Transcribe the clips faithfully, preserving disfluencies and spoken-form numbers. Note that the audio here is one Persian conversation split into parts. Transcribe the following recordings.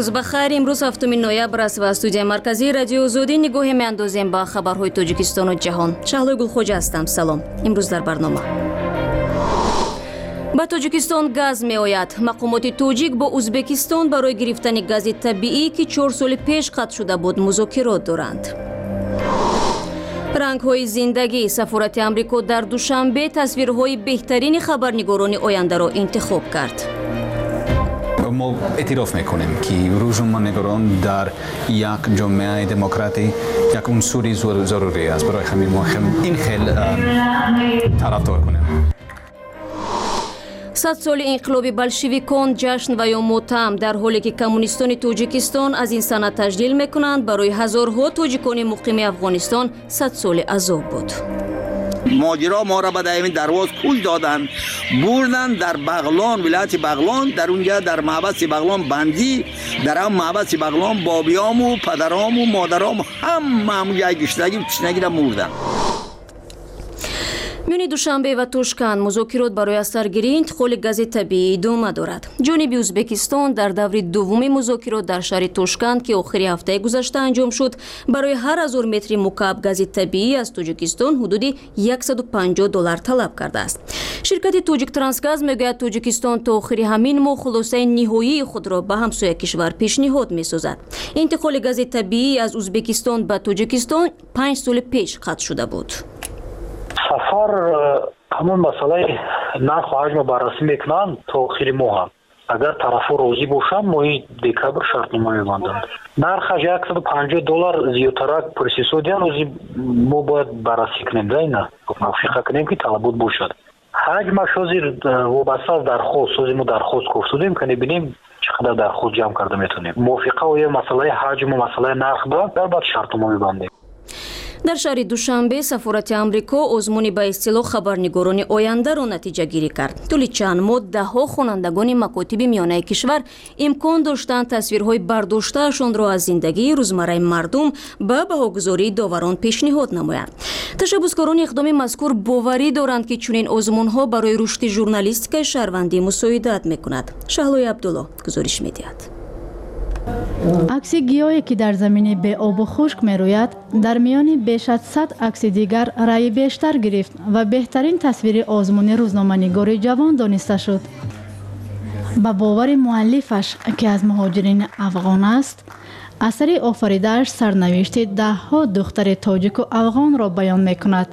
روز بخیر. امروز هفتم نوامبر است و استودیوی مرکزی رادیو آزادی نگاهی می‌اندازیم به خبرهای تاجیکستان و جهان. شهلا گلخوجه هستم. سلام. امروز در برنامه با تاجیکستان گاز میآید. مقامات تاجیک با ازبکستان برای گرفتن گاز طبیعی که چهار سال پیش قطع شده بود مذاکرات دارند. رنگ‌های زندگی. سفارت آمریکا در دوشنبه تصویرهای بهترین خبرنگاران آینده را انتخاب کرد. ما اعتراف میکنیم که روزنامه‌نگاران در یک جامعه دموکراتی یک عنصری ضروری است. برای همین ما این خیلی طرفدار کنیم. صد سال انقلاب بلشویکان جشن و یا ماتم در حالی که کمونیستان تاجیکستان از این سنت تجلیل میکنند، برای هزارها تاجیکان مقیم افغانستان صد سال عذاب بود. ماجرا ما را به دائمی درواز کل دادن، بردن در بغلان، ولایت بغلان. در اونجا در محبس بغلان بندی، در هم محبس بغلان بابیام و پدرام و مادرام هم همونجا گشتگی و تشنگی را مردن. میان دوشنبه و توشکند مذاکرات برای از سر گیری انتقال گاز طبیعی ادامه دارد. جانب ازبکستان در دور دوم مذاکرات در شهر توشکند که آخر هفته گذشته انجام شد، برای هر هزار متر مکعب گاز طبیعی از تاجیکستان حدود صد و پنجاه دلار طلب کرده است. شرکت تاجیک ترانسگاز میگوید تاجیکستان تا آخر همین ماه خلاصه نهایی خود را به همسایه کشور پیشنهاد میسازد. انتقال گاز طبیعی از ازبکستان به تاجیکستان پنج سال پیش قطع شده بود. سفر همون مسئله نرخ و حجم بررسی میکنند تا آخر ماه. اگر طرفا راضی باشند ماه دکبر شرطنامه میبندند. نرخش صد و پنجاه دلار زیادتر پروسسور روزی ما باید بررسی کنیم، نه موافقه کنیم که طلبات باشد. حجمش وابسته از درخواست، سازی ما درخواست گفتیم که ببینیم چقدر درخواست جمع کرده میتونیم. موافقه و یه مسئله حجم و مسئله نرخ داد در بعد شرطنامه میبندیم. در شهر دوشنبه سفارت آمریکا آزمون به اصطلاح خبرنگاران آینده را نتیجه گیری کرد. طول چند ماه دهها خوانندگان مکاتب میانه کشور امکان داشتند تصویرهای برداشتهشان را از زندگی روزمره مردم به بهاگذاری داوران پیشنهاد نمایند. تشبثکاران اقدام مذکور باوری دارند که چنین آزمونها برای رشد ژورنالیستیک شهروندی مساعدت میکند. شهلای عبدالله گزارش میدهد. عکس گیاهی که در زمین به آب و خشک می روید در میان بیش از صد عکس دیگر رأی بیشتر گرفت و بهترین تصویر آزمون روزنامه‌نگار جوان دانسته شد. با باور مؤلفش که از مهاجرین افغان است، اثر آفریده‌اش سرنوشت ده ها دختر تاجیک و افغان را بیان می کند.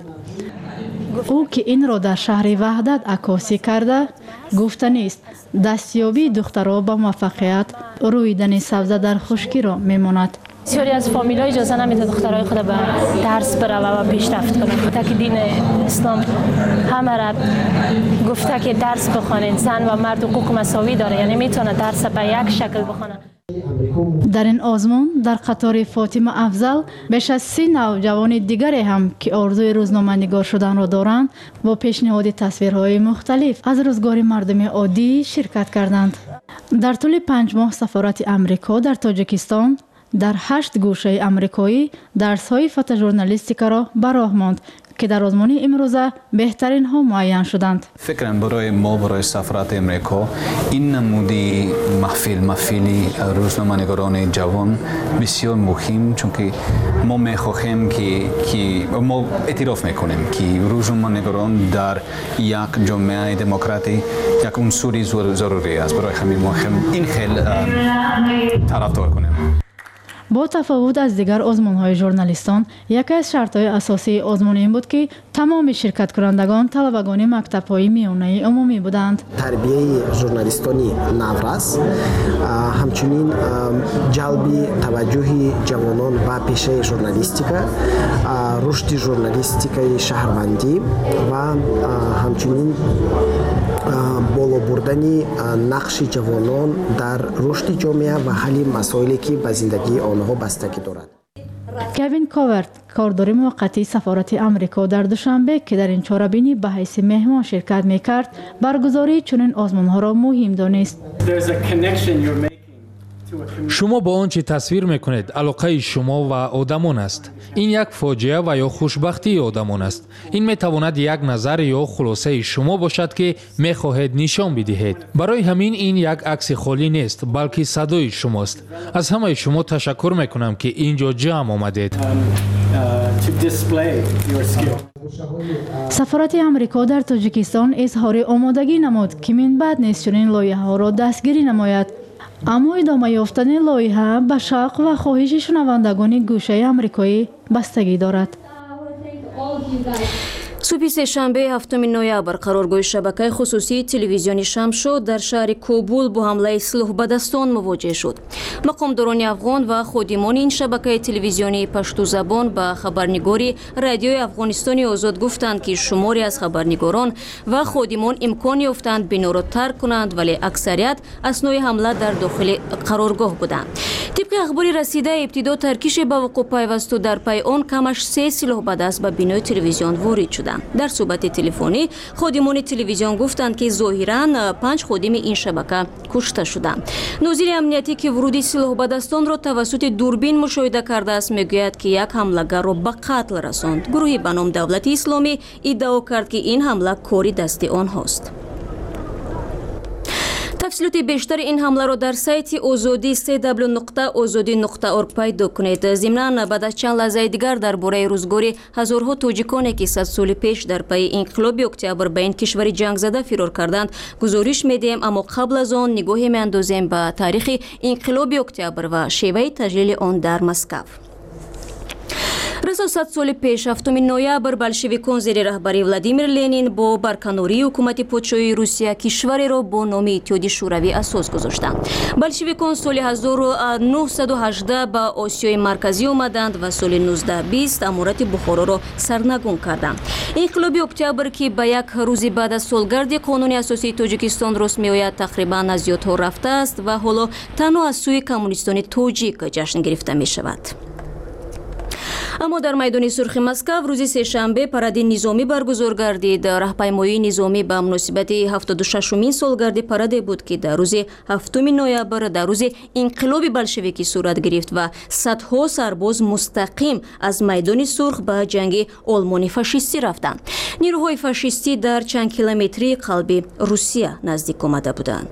او که این را در شهر وحدت عکاسی کرده گفته نیست دستیابی دخترها به موفقیت رویدن سبزه در خشکی را میماند. بسیاری از فامیل‌ها اجازه نمیده دخترای خود به درس بروه و پیشرفت کنه. گفته که دین اسلام همه را گفته که درس بخوانید، زن و مرد حقوق مساوی داره، یعنی میتونه درس به یک شکل بخونه. در این آزمون در قطار فاطمه افضل بیش از سی نوجوان دیگری هم که آرزوی روزنامه‌نگار شدن را دارند با پیشنهاد تصویرهای مختلف از روزگار مردم عادی شرکت کردند. در طول پنج ماه سفارت آمریکا در تاجیکستان در هشت گوشه آمریکایی درس‌های فوتوژورنالیستیک را به راه ماند که در آزمون امروزه بهترین ها معین شدند. فکرم برای ما برای سفارت امریکا این نمودی محفل محفلی روزنامه‌نگاران جوان بسیار مهم، چون که ما می‌خواهیم که که ما اعتراف میکنیم که روزنامه‌نگاران در یک جامعه دموکراتی یک عنصری ضروری است. برای همین ما این خیلی طرفدار کنیم. با تفاوت از دیگر آزمون‌های ژورنالیستان، یکی از شرط‌های اساسی آزمون این بود که تمام شرکت کنندگان طلبگان مکتب‌های میانه عمومی بودند. تربیه ژورنالیستانی نورس، همچنین جلب توجه جوانان به پیشه ژورنالیستیکا، رشد ژورنالیستیکای شهروندی و همچنین بالا بردن نقش جوانان در رشد جامعه و حل مسائلی که به زندگی آنها بستگی دارد. کوین کاورت، کاردار موقتی سفارت آمریکا در دوشنبه که در این چهاربینی به حیث مهمان شرکت می‌کرد، برگزاری چنین آزمون‌ها را مهم دانست. شما با آنچه تصویر میکنید علاقه شما و آدمان است. این یک فاجعه و یا خوشبختی آدمان است. این میتواند یک نظر یا خلاصه شما باشد که میخواهید نشان بدهید. برای همین این یک عکس خالی نیست بلکه صدای شماست. از همه شما تشکر میکنم که اینجا جمع آمدید. سفارت امریکا در تاجیکستان اظهار آمادگی نمود که من بعد نیست چنین لایحه‌ها را دستگیری نماید. اما ادامه یافتن لایحه به شوق و خواهش شنوندگان گوشه امریکایی بستگی دارد. صبح سه‌شنبه هفتم نوامبر قرارگاه شبکه خصوصی تلویزیونی شمشد در شهر کابل با حمله سلاح به دستان مواجه شد. مقامداران افغان و خادمان این شبکه تلویزیونی پشتو زبان به خبرنگاری رادیوی افغانستان آزاد گفتند که شماری از خبرنگاران و خادمان امکان یافتند بنا را ترک کنند، ولی اکثریت اثنای حمله در داخل قرارگاه بودند. طبق اخباری رسیده ابتدا ترکیش به وقوع پیوست و در پی آن کمش سه سلاح به دست به بینای تلویزیون وارد شدند. در صحبت تلفنی خادمان تلویزیون گفتند که ظاهراً پنج خادم این شبکه کشته شدند. ناظر امنیتی که ورود سلاح به دستان را توسط دوربین مشاهده کرده است میگوید که یک حمله‌گر را به قتل رساند. گروهی به نام دولت اسلامی ادعا کرد که این حمله کاری دست آنهاست. تفصیلات بیشتر این حمله را در سایت آزادی سه دبلیو نقطه آزادی نقطه اورگ پیدا کنید. ضمناً بعد از چند لحظه دیگر درباره روزگاری هزارها تاجیکانی که صد سال پیش در پی انقلاب اکتبر به این کشور جنگ زده فرار کردند گزارش میدیم، اما قبل از آن نگاهی میاندازیم به تاریخ انقلاب اکتبر و شیوه تجلیل آن در مسکو. رسا صد سال پیش هفتم نوامبر بلشویکان زیر رهبری ولادیمیر لنین با برکناری حکومت پادشاهی روسیه کشوری را با نام اتحادیه شوروی اساس گذاشتند. بلشویکان سال هزار و نهصد و هجده به آسیای مرکزی آمدند و سال نوزده بیست امارت بخارا را سرنگون کردند. انقلاب اکتبر که به یک روز بعد از سالگرد قانون اساسی تاجیکستان راست میآید تقریبا از یادها رفته است و حالا تنها از سوی کمونیستان تاجیک جشن گرفته می شود. اما در میدان سرخ مسکو روز سه‌شنبه پرد نظامی برگزار گردید. راهپیمایی نظامی به مناسبت هفتاد و ششمین سالگرد پرد بود که در روز هفتم نوامبر در روز انقلاب بلشویکی صورت گرفت و صدها سرباز مستقیم از میدان سرخ به جنگ آلمان فاشیستی رفتند. نیروهای فاشیستی در چند کیلومتری قلب روسیه نزدیک آمده بودند.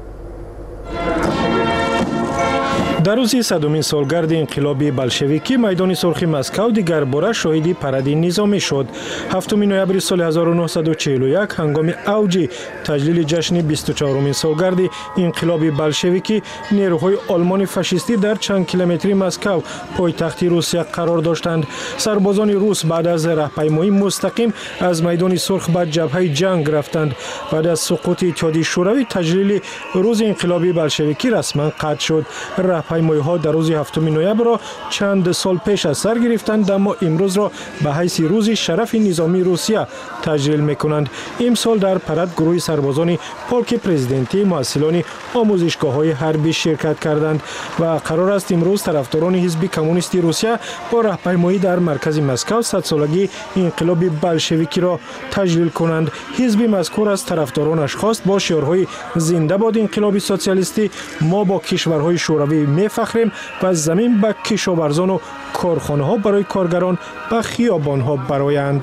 در روز صدمین سالگرد انقلاب بلشویکی میدان سرخ مسکو دیگر باره شاهد پرد نظامی شد. هفتم نوامبر سال هزار و نهصد و چهل و یک هنگام اوج تجلیل جشن بیست و چهارمین سالگرد انقلاب بلشویکی نیروهای آلمان فاشیستی در چند کیلومتری مسکو پایتخت روسیه قرار داشتند. سربازان روس بعد از راهپیمایی مستقیم از میدان سرخ به جبهه جنگ رفتند. بعد از سقوط اتحادیه شوروی تجلیل روز انقلاب بلشویکی رسما قطع شد. راهپیمایی ها در روز هفتم نوامبر را چند سال پیش از سر گرفتند، اما امروز را به حیث روز شرف نظامی روسیه تجلیل میکنند. امسال در پرد گروه سربازان پالک پرزیدنتی مسئولان آموزشگاه های حربی شرکت کردند و قرار است امروز طرفداران حزب کمونیست روسیه با راهپیمایی در مرکز مسکو صد سالگی انقلاب بلشویکی را تجلیل کنند. حزب مذکور از طرفدارانش خواست با شعارهای زنده باد انقلاب سوسیالیستی، ما با کشورهای شوروی میفخریم و زمین به کشاورزان و کارخانه ها برای کارگران به خیابان ها برآیند.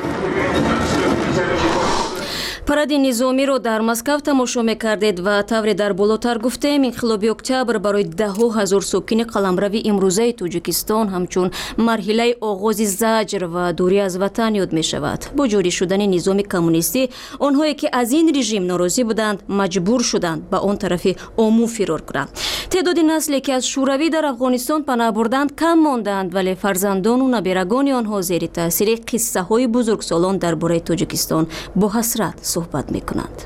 پرد نظامی را در مسکو تماشا می‌کردید و طور در بالاتر گفتیم انقلاب اکتبر برای ده ها هزار ساکن قلمرو امروزه تاجیکستان همچون مرحله آغاز زجر و دوری از وطن یاد می شود. با جاری شدن نظام کمونیستی آنهایی که از این رژیم ناراضی بودند مجبور شدند به آن طرف عمو فرار کنند. تعداد نسلی که از شوروی در افغانستان پناه بردند کم ماندند، ولی فرزندان و نبیرگان آنها زیر تاثیر قصه های بزرگسالان درباره تاجیکستان با حسرت صحبت میکنند.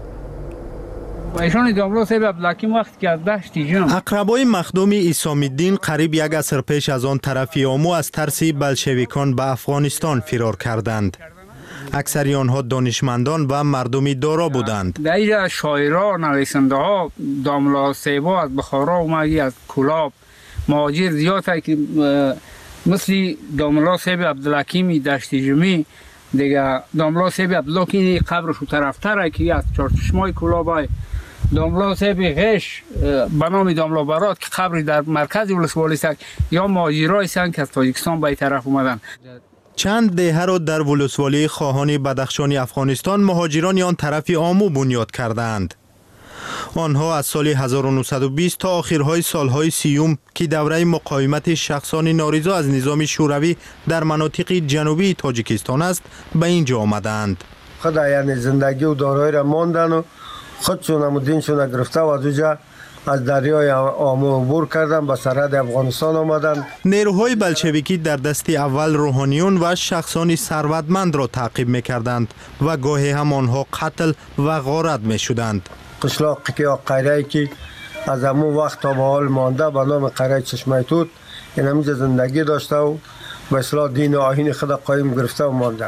اقربای مخدوم اسام الدین قریب یک عصر پیش از آن طرف عمو از ترس بلشویکان به افغانستان فرار کردند. اکثری آنها دانشمندان و مردمی دارا بودند. در شاعران، نویسنده ها، داملا سیبا از بخارا اومدی، از کلاب مهاجر زیاد هست که مثل داملا سیب عبدالحکیمی دشت جمی دیگه، داملا سیب عبدالله که قبرش رو طرفتره که از چارچشمای کلاب های داملا صاحب غش به نام داملا برات که قبری در مرکز ولسوالی است یا مهاجرای هستند که از تاجیکستان به این طرف اومدن. چند دهه را در ولسوالی خواهان بدخشان افغانستان مهاجران آن طرف آمو بنیاد کردند. آنها از سال هزار و نهصد و بیست تا آخرهای سالهای سیوم که دوره مقاومت شخصان نارضا از نظام شوروی در مناطق جنوبی تاجیکستان است به اینجا آمدند. خود یعنی زندگی و دارایی را ماندن و خودشون و دینشون گرفته و از اونجا از دریای آمو عبور کردن به سرحد افغانستان آمدند. نیروهای بلشویکی در دست اول روحانیون و شخصان ثروتمند را تعقیب می‌کردند و گاهی هم آنها قتل و غارت می‌شدند. قشلاقی که قریه‌ای که از همون وقت تا به حال مانده به نام قریه چشمه توت این همینجا زندگی داشته و به اصلاح دین و آیین خود قایم گرفته و مانده.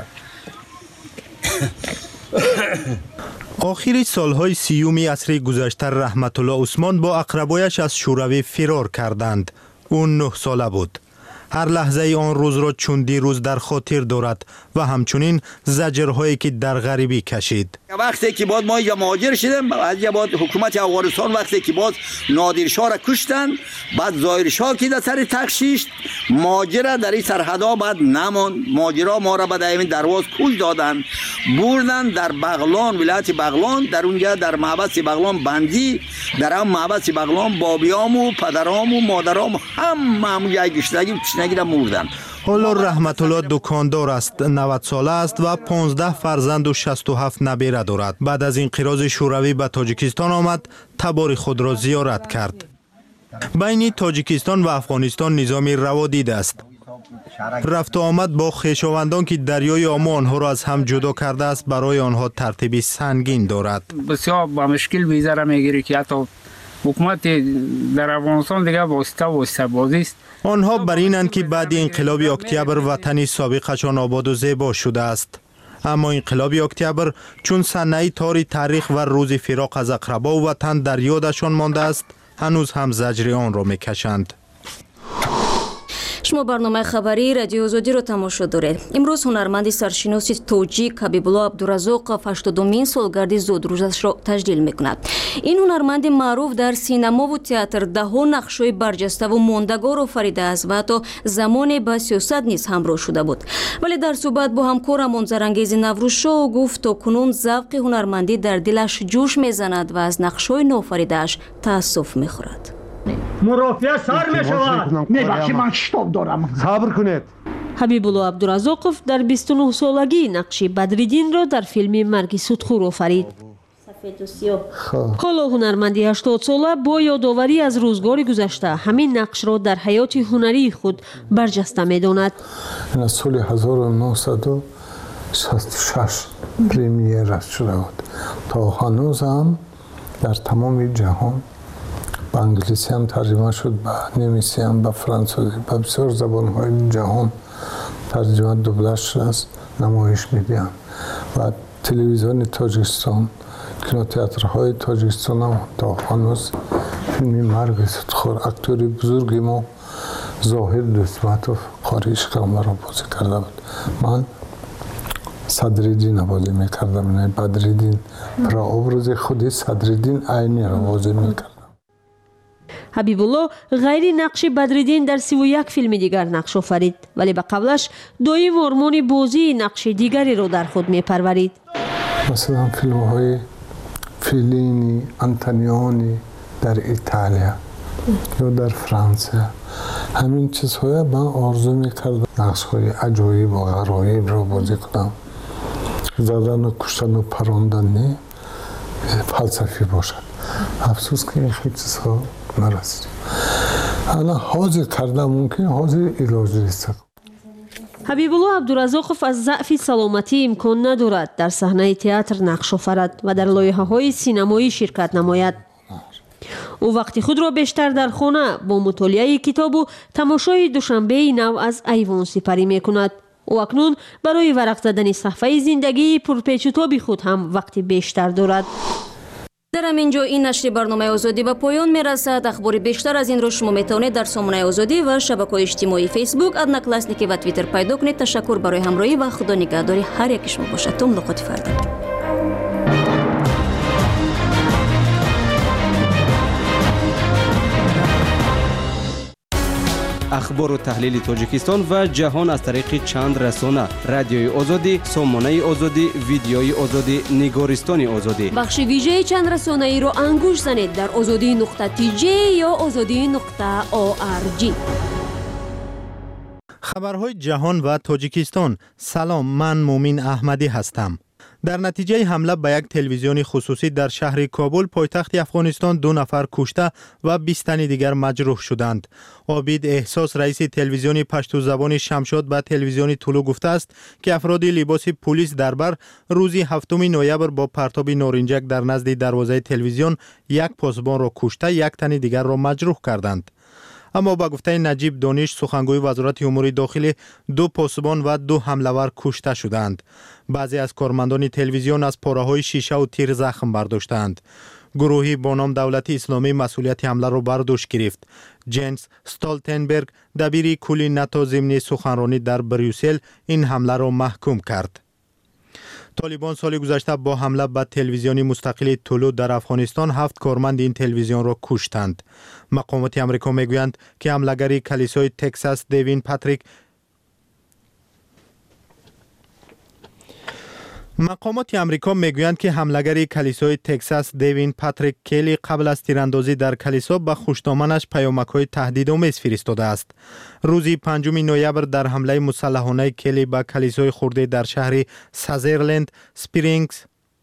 آخر سالهای سیومی عصر گذشته رحمت الله عثمان با اقربایش از شوروی فرار کردند. او نه ساله بود. هر لحظه آن روز را چون دیروز در خاطر دارد و همچنین زجرهایی که در غریبی کشید. وقتی که بعد ما یا مهاجر شدیم از بعد حکومت افغانستان وقتی که باز نادر شاه را کشتن بعد ظاهر شاه که در سر تخشیش مهاجر در این سرحدا بعد نمان مهاجرا ما را به این درواز کش دادن بردن در بغلان ولایت بغلان در اونجا در محبس بغلان بندی در هم محبس بغلان بابیام و پدرام و مادرام هم همونجا گشتگی نگیره مردن. حالا رحمت الله دکاندار است، نود ساله است و پانزده فرزند و شصت و هفت نبیره دارد. بعد از انقراض شوروی به تاجیکستان آمد، تبار خود را زیارت کرد. بین تاجیکستان و افغانستان نظامی روادید است. رفت و آمد با خویشاوندان که دریای آمو آنها را از هم جدا کرده است برای آنها ترتیبی سنگین دارد. بسیار با مشکل ویزا را میگیری که حتی حکومت در افغانستان دیگه واسطه واسطه بازی است. آنها بر اینند که بعد انقلاب اکتبر وطن سابقشان آباد و زیبا شده است. اما انقلاب اکتبر چون صحنه تار تاریخ و روز فراق از اقربا و وطن در یادشان مانده است، هنوز هم زجر آن را میکشند. شما برنامه خبری رادیو آزادی رو تماشا دارید. امروز هنرمند سرشناس توجیک حبیبالله عبدالرزاقов هشتادمین سالگرد زودروزش را تجلیل میکند. این هنرمند معروف در سینما و تئاتر دهها نقش‌های برجسته و ماندگار آفریده است و حتی زمان با سیاست نیز همراه شده بود. ولی در صحبت با همکارم منظرانگیز نوروزشاه گفت تا کنون ذوق هنرمندی در دلش جوش میزند و از نقش‌های نوآفریده‌اش تأسف میخورد. مرافعه سر می شود. میبخشی من شتاب دارم. صبر کنید. حبیبالله عبدالرزاقов در بیست و نه سالگی نقش بدریدین را در فیلم مرگ سودخور آفرید. حالا هنرمندی هشتاد ساله با یادآوری از روزگار گذشته همین نقش را در حیات هنری خود برجسته می‌داند. این سال هزار و نهصد و شصت و شش پریمیر شده بود. تا هنوز هم در تمام جهان به انگلیسی هم ترجمه شد، به نمیسی هم، به فرانسوی، به بسیار زبان‌های جهان ترجمه دوبله شده است، نمایش می‌دهند و تلویزیون تاجیکستان، کینوتئاترهای تاجیکستان هم تا هنوز فیلم مرگ سودخور اکتور بزرگی ما ظاهر دوستمتوف قاریش کامل را بازی کرده بود. من صدریدین بازی می‌کردم، نه بدریدین، برای ابراز خودی صدریدین عینی را بازی می‌کردم. حبیبالله غیر نقش بدریدین در سی و یک فیلم دیگر نقش آفرید، ولی به قبلش دایم آرمان بازی نقش دیگری را در خود می‌پرورید. مثلا فیلم های فیلینی، انتونیونی در ایتالیا یا در فرانسه، همین چیزهای من آرزو می‌کردم نقش های عجایب و غرایب را بازی کنم. زدن و کشتن و پراندن فلسفی باشد. افسوس که این خیلی چیزها نرسید. الان حاضر کردم ممکن حاضر علاج نیست. حبیبالله عبدالرزاقов از ضعف سلامتی امکان ندارد در صحنه تئاتر نقش آفرد و در لایحه‌های سینمایی شرکت نماید. او وقتی خود را بیشتر در خانه با مطالعه کتاب و تماشای دوشنبه نو از ایوان سپری می‌کند. او اکنون برای ورق زدن صفحه زندگی پرپیچ و تاب خود هم وقتی بیشتر دارد. در همینجا این نشر برنامه آزادی به پایان میرسد. اخبار بیشتر از این را شما میتوانید در سامانه آزادی و شبکه‌های اجتماعی فیسبوک، ادناکلاسنیکی و توییتر پیدا کنید. تشکر برای همراهی و خدا نگهداری هر یک شما باشد. تا ملاقات فردا. اخبار و تحلیل تاجیکستان و جهان از طریق چند رسانه: رادیوی آزادی، سامانه آزادی، ویدیوی آزادی، نگارستان آزادی. بخش ویژه چند رسانه ای رو انگوش زنید در آزادی نقطه تی جی یا آزادی نقطه او آر جی. خبرهای جهان و تاجیکستان. سلام، من مومین احمدی هستم. در نتیجه حمله به یک تلویزیون خصوصی در شهر کابل پایتخت افغانستان دو نفر کشته و بیست تن دیگر مجروح شدند. عابد احساس رئیس تلویزیون پشتو زبان شمشاد به تلویزیون طلوع گفته است که افراد لباس پلیس دربر روز هفتم نوامبر با پرتاب نارنجک در نزد دروازه تلویزیون یک پاسبان را کشته یک تن دیگر را مجروح کردند. اما با گفته نجیب دانش سخنگوی وزارت امور داخلی، دو پاسبان و دو حمله‌ور کشته شدند. بعضی از کارمندان تلویزیون از پاره‌های شیشه و تیر زخم برداشتند. گروهی با نام دولت اسلامی مسئولیت حمله را بر دوش گرفت. جنس استالتنبرگ، دبیر کل ناتو، ضمن سخنرانی در بریوسل این حمله را محکوم کرد. طالبان سال گذشته با حمله به تلویزیون مستقل طلوع در افغانستان هفت کارمند این تلویزیون را کشتند. مقامات آمریکا میگویند که حمله‌گر کلیسای تگزاس دیوین پاتریک مقامات آمریکا میگویند که حمله‌گر کلیسای تگزاس دیوین پاتریک کلی قبل از تیراندازی در کلیسا به خوشنامانش پیامک‌های تهدیدآمیز فرستاده است. روز پنجم نوامبر در حمله مسلحانه کلی به کلیسای خرده در شهر سازرلند سپرینگز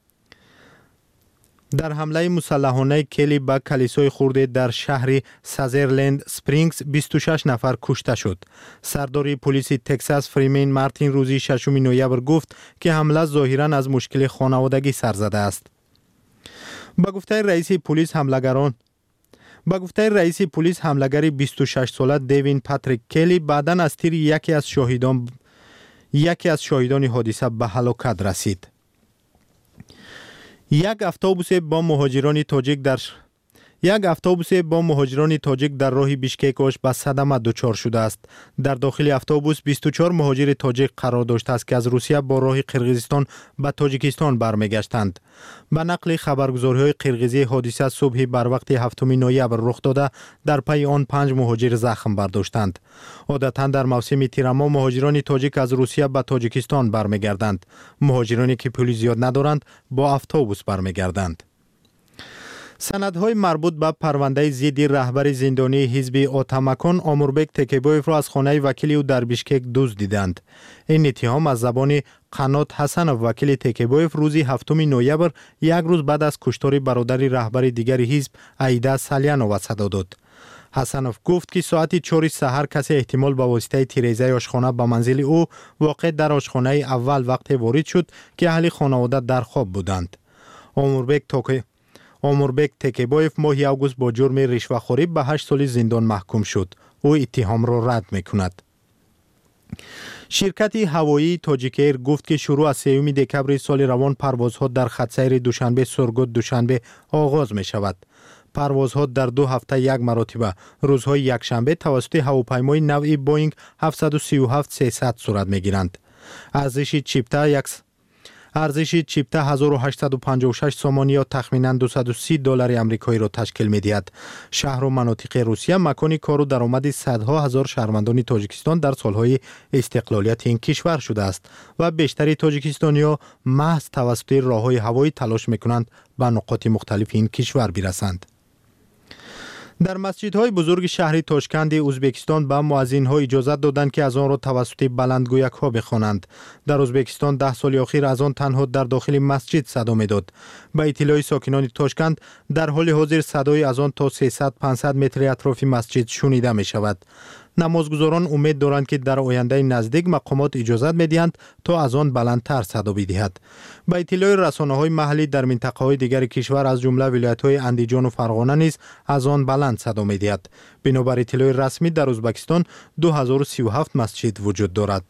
در حمله مسلحانه کلی به کلیسای خرده در شهر سازرلند سپرینگز بیست و شش نفر کشته شد. سردار پلیس تگزاس فریمین مارتین روز ششم نوامبر گفت که حمله ظاهراً از مشکل خانوادگی سر زده است. با گفته رئیس پلیس حمله‌گران با گفته رئیس پلیس حمله‌گر بیست و شش ساله دیوین پاتریک کلی بعداً از تیر یکی از شاهدان یکی از شاهدان حادثه به هلاکت رسید. یک اتوبوس با مهاجران تاجیک در یک اتوبوس با مهاجران تاجیک در راه بیشکک به صدمه دچار شده است. در داخل اتوبوس بیست و چهار مهاجر تاجیک قرار داشته است که از روسیه با راه قرقیزستان به تاجیکستان برمیگشتند. به نقل خبرگزاری‌های قرقیزی حادثه صبح بر وقت هفتم نوامبر رخ داده، در پی آن پنج مهاجر زخم برداشتند. عادتاً در موسم تیرما مهاجران تاجیک از روسیه به تاجیکستان برمیگردند. مهاجرانی که پولی زیاد ندارند با اتوبوس برمیگردند. سندهای مربوط به پرونده ضد رهبر زندانی حزب آتمکان آموربک تکیبویف را از خانه وکیل او در بیشکک دزدیدند. این اتهام از زبان قنات حسنов وکیل تکیبویف روز هفتم نوامبر یک روز بعد از کشتار برادر رهبر دیگر حزب عیده سالیانووا صدا داد. حسنов گفت که ساعت چهار سحر کسی احتمال به واسطه تیریزه آشخانه به منزل او واقع در آشخانه اول وقت وارد شد که اهل خانواده در خواب بودند. آموربک تکیبویف آموربک تکیبویف ماه اوگوست با جرم رشوه‌خوری به هشت سال زندان محکوم شد. او اتهام را رد می‌کند. شرکت هوایی تاجیک ایر گفت که شروع از سوم دکمبر سال روان پروازها در خط سیر دوشنبه سرگوت دوشنبه آغاز می شود. پروازها در دو هفته یک مرتبه روزهای یکشنبه توسط هواپیمای نوع بوینگ هفتصد و سی و هفت سیصد صورت می‌گیرند. ارزش چیپتا یک ارزش چیپتا هزار و هشتصد و پنجاه و شش سوم یا تخمیناً دویست و سی دلار آمریکایی را تشکیل می‌دهد. شهر و مناطق روسیه مکان کار و درآمد صدها هزار شهروندان تاجیکستان در سالهای استقلالیت این کشور شده است و بیشتر تاجیکستانی‌ها محض توسط راه‌های هوایی تلاش می‌کنند به نقاط مختلف این کشور برسند. در مسجدهای بزرگ شهر تاشکند ازبکستان به مؤذن‌ها اجازه دادند که از آن را توسط بلندگویک‌ها بخوانند. در ازبکستان ده سال اخیر از آن تنها در داخل مسجد صدا می‌داد. به اطلاع ساکنان تاشکند در حال حاضر صدای از آن تا سیصد پانصد متر اطراف مسجد شنیده می‌شود. نمازگزاران امید دارند که در آینده نزدیک مقامات اجازه می‌دهند تا از آن بلندتر صدا بدهد. به اطلاع رسانه‌های محلی در منطقه‌های دیگر کشور از جمله ولایت‌های اندیجان و فرغانه نیز از آن بلند صدا می‌دهد. بنابر اطلاع رسمی در ازبکستان دو هزار و سی و هفت مسجد وجود دارد.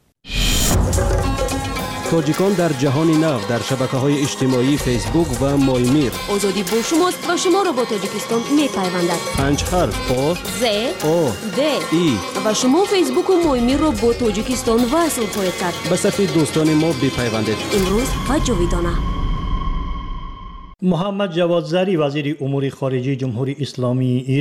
تاجیکان در جهان نو در شبکه‌های اجتماعی فیسبوک و مایمیر. آزادی با شماست و شما را با تاجیکستان می‌پیوندد. پنج حرف آ ز او د ای و شما فیسبوک و مایمیر را با تاجیکستان وصل خواهید کرد. به صفحه دوستان ما بپیوندید. امروز و جاویدانه. محمد جواد ظریف وزیر امور خارجه جمهوری اسلامی ایران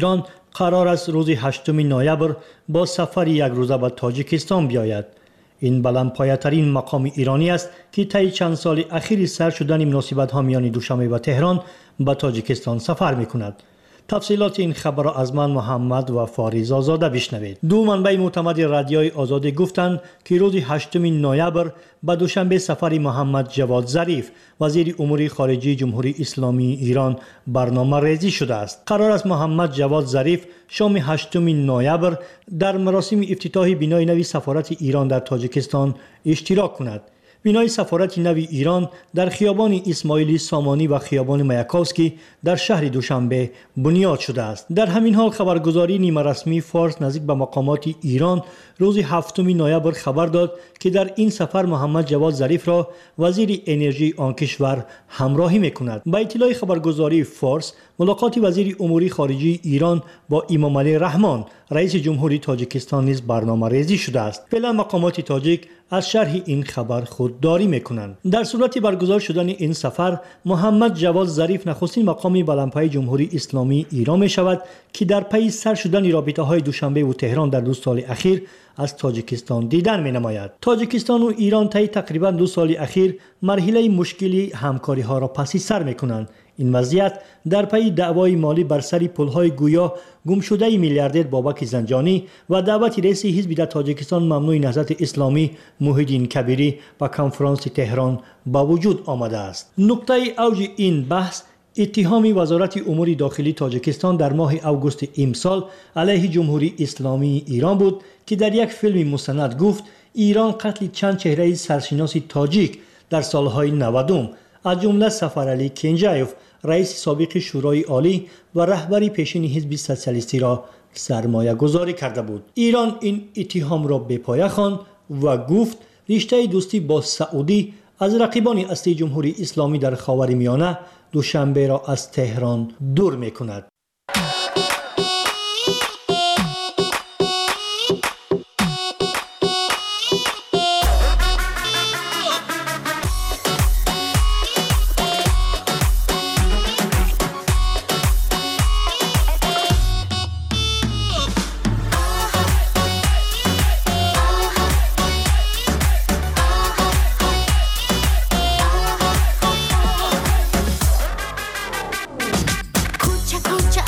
قرار است روز هشتم نوامبر با سفر یک روزه به تاجیکستان بیاید. این بلندپایه‌ترین مقام ایرانی است که طی چند سال اخیر سر شدن مناسبت‌ها میان دوشنبه و تهران به تاجیکستان سفر می‌کند. تفصیلات این خبر را از من محمد و فاریز آزاده بشنوید. دو منبع معتمد رادیوی آزادی گفتند که روز هشتم نوامبر به دوشنبه سفر محمد جواد ظریف وزیر امور خارجه جمهوری اسلامی ایران برنامه ریزی شده است. قرار است محمد جواد ظریف شام هشتم نوامبر در مراسم افتتاح بنای نوی سفارت ایران در تاجیکستان اشتراک کند. بنای سفارت نوی ایران در خیابان اسماعیلی سامانی و خیابان میاکوسکی در شهر دوشنبه بنیاد شده است. در همین حال خبرگزاری نیمه رسمی فارس نزدیک به مقامات ایران روز هفتم نوامبر خبر داد که در این سفر محمد جواد ظریف را وزیر انرژی آن کشور همراهی می‌کند. با اطلاع خبرگزاری فارس، ملاقات وزیر امور خارجه ایران با امام علی رحمان رئیس جمهوری تاجیکستان نیز برنامه ریزی شده است. فعلا مقامات تاجیک از شرح این خبر خودداری می‌کنند. در صورت برگزار شدن این سفر، محمد جواد ظریف نخستین مقام بلندپایه جمهوری اسلامی ایران می‌شود که در پی سر شدن رابطه‌های دوشنبه و تهران در دو سال اخیر از تاجیکستان دیدن می‌نماید. تاجیکستان و ایران طی تقریباً دو سال اخیر مرحله مشکلی همکاری‌ها را پس سر می‌کنند. این وضعیت در پی دعوای مالی بر سر پل‌های گویا گم شده میلیاردر بابک زنجانی و دعوت رئیس حزب در تاجیکستان ممنوع نهضت اسلامی محیدین کبیری به کنفرانس تهران با وجود آمده است. نقطه اوج این بحث اتهام وزارت امور داخلی تاجیکستان در ماه اوگوست امسال علیه جمهوری اسلامی ایران بود که در یک فیلم مستند گفت ایران قتل چند چهره سرشناس تاجیک در سالهای نودم از جمله سفرعلی کنجایف رئیس سابق شورای عالی و رهبری پیشین حزب سوسیالیستی را سرمایه گذاری کرده بود. ایران این اتهام را به پایه خواند و گفت رشته دوستی با سعودی از رقیبان اصلی جمهوری اسلامی در خاورمیانه دوشنبه را از تهران دور می‌کند. کوچه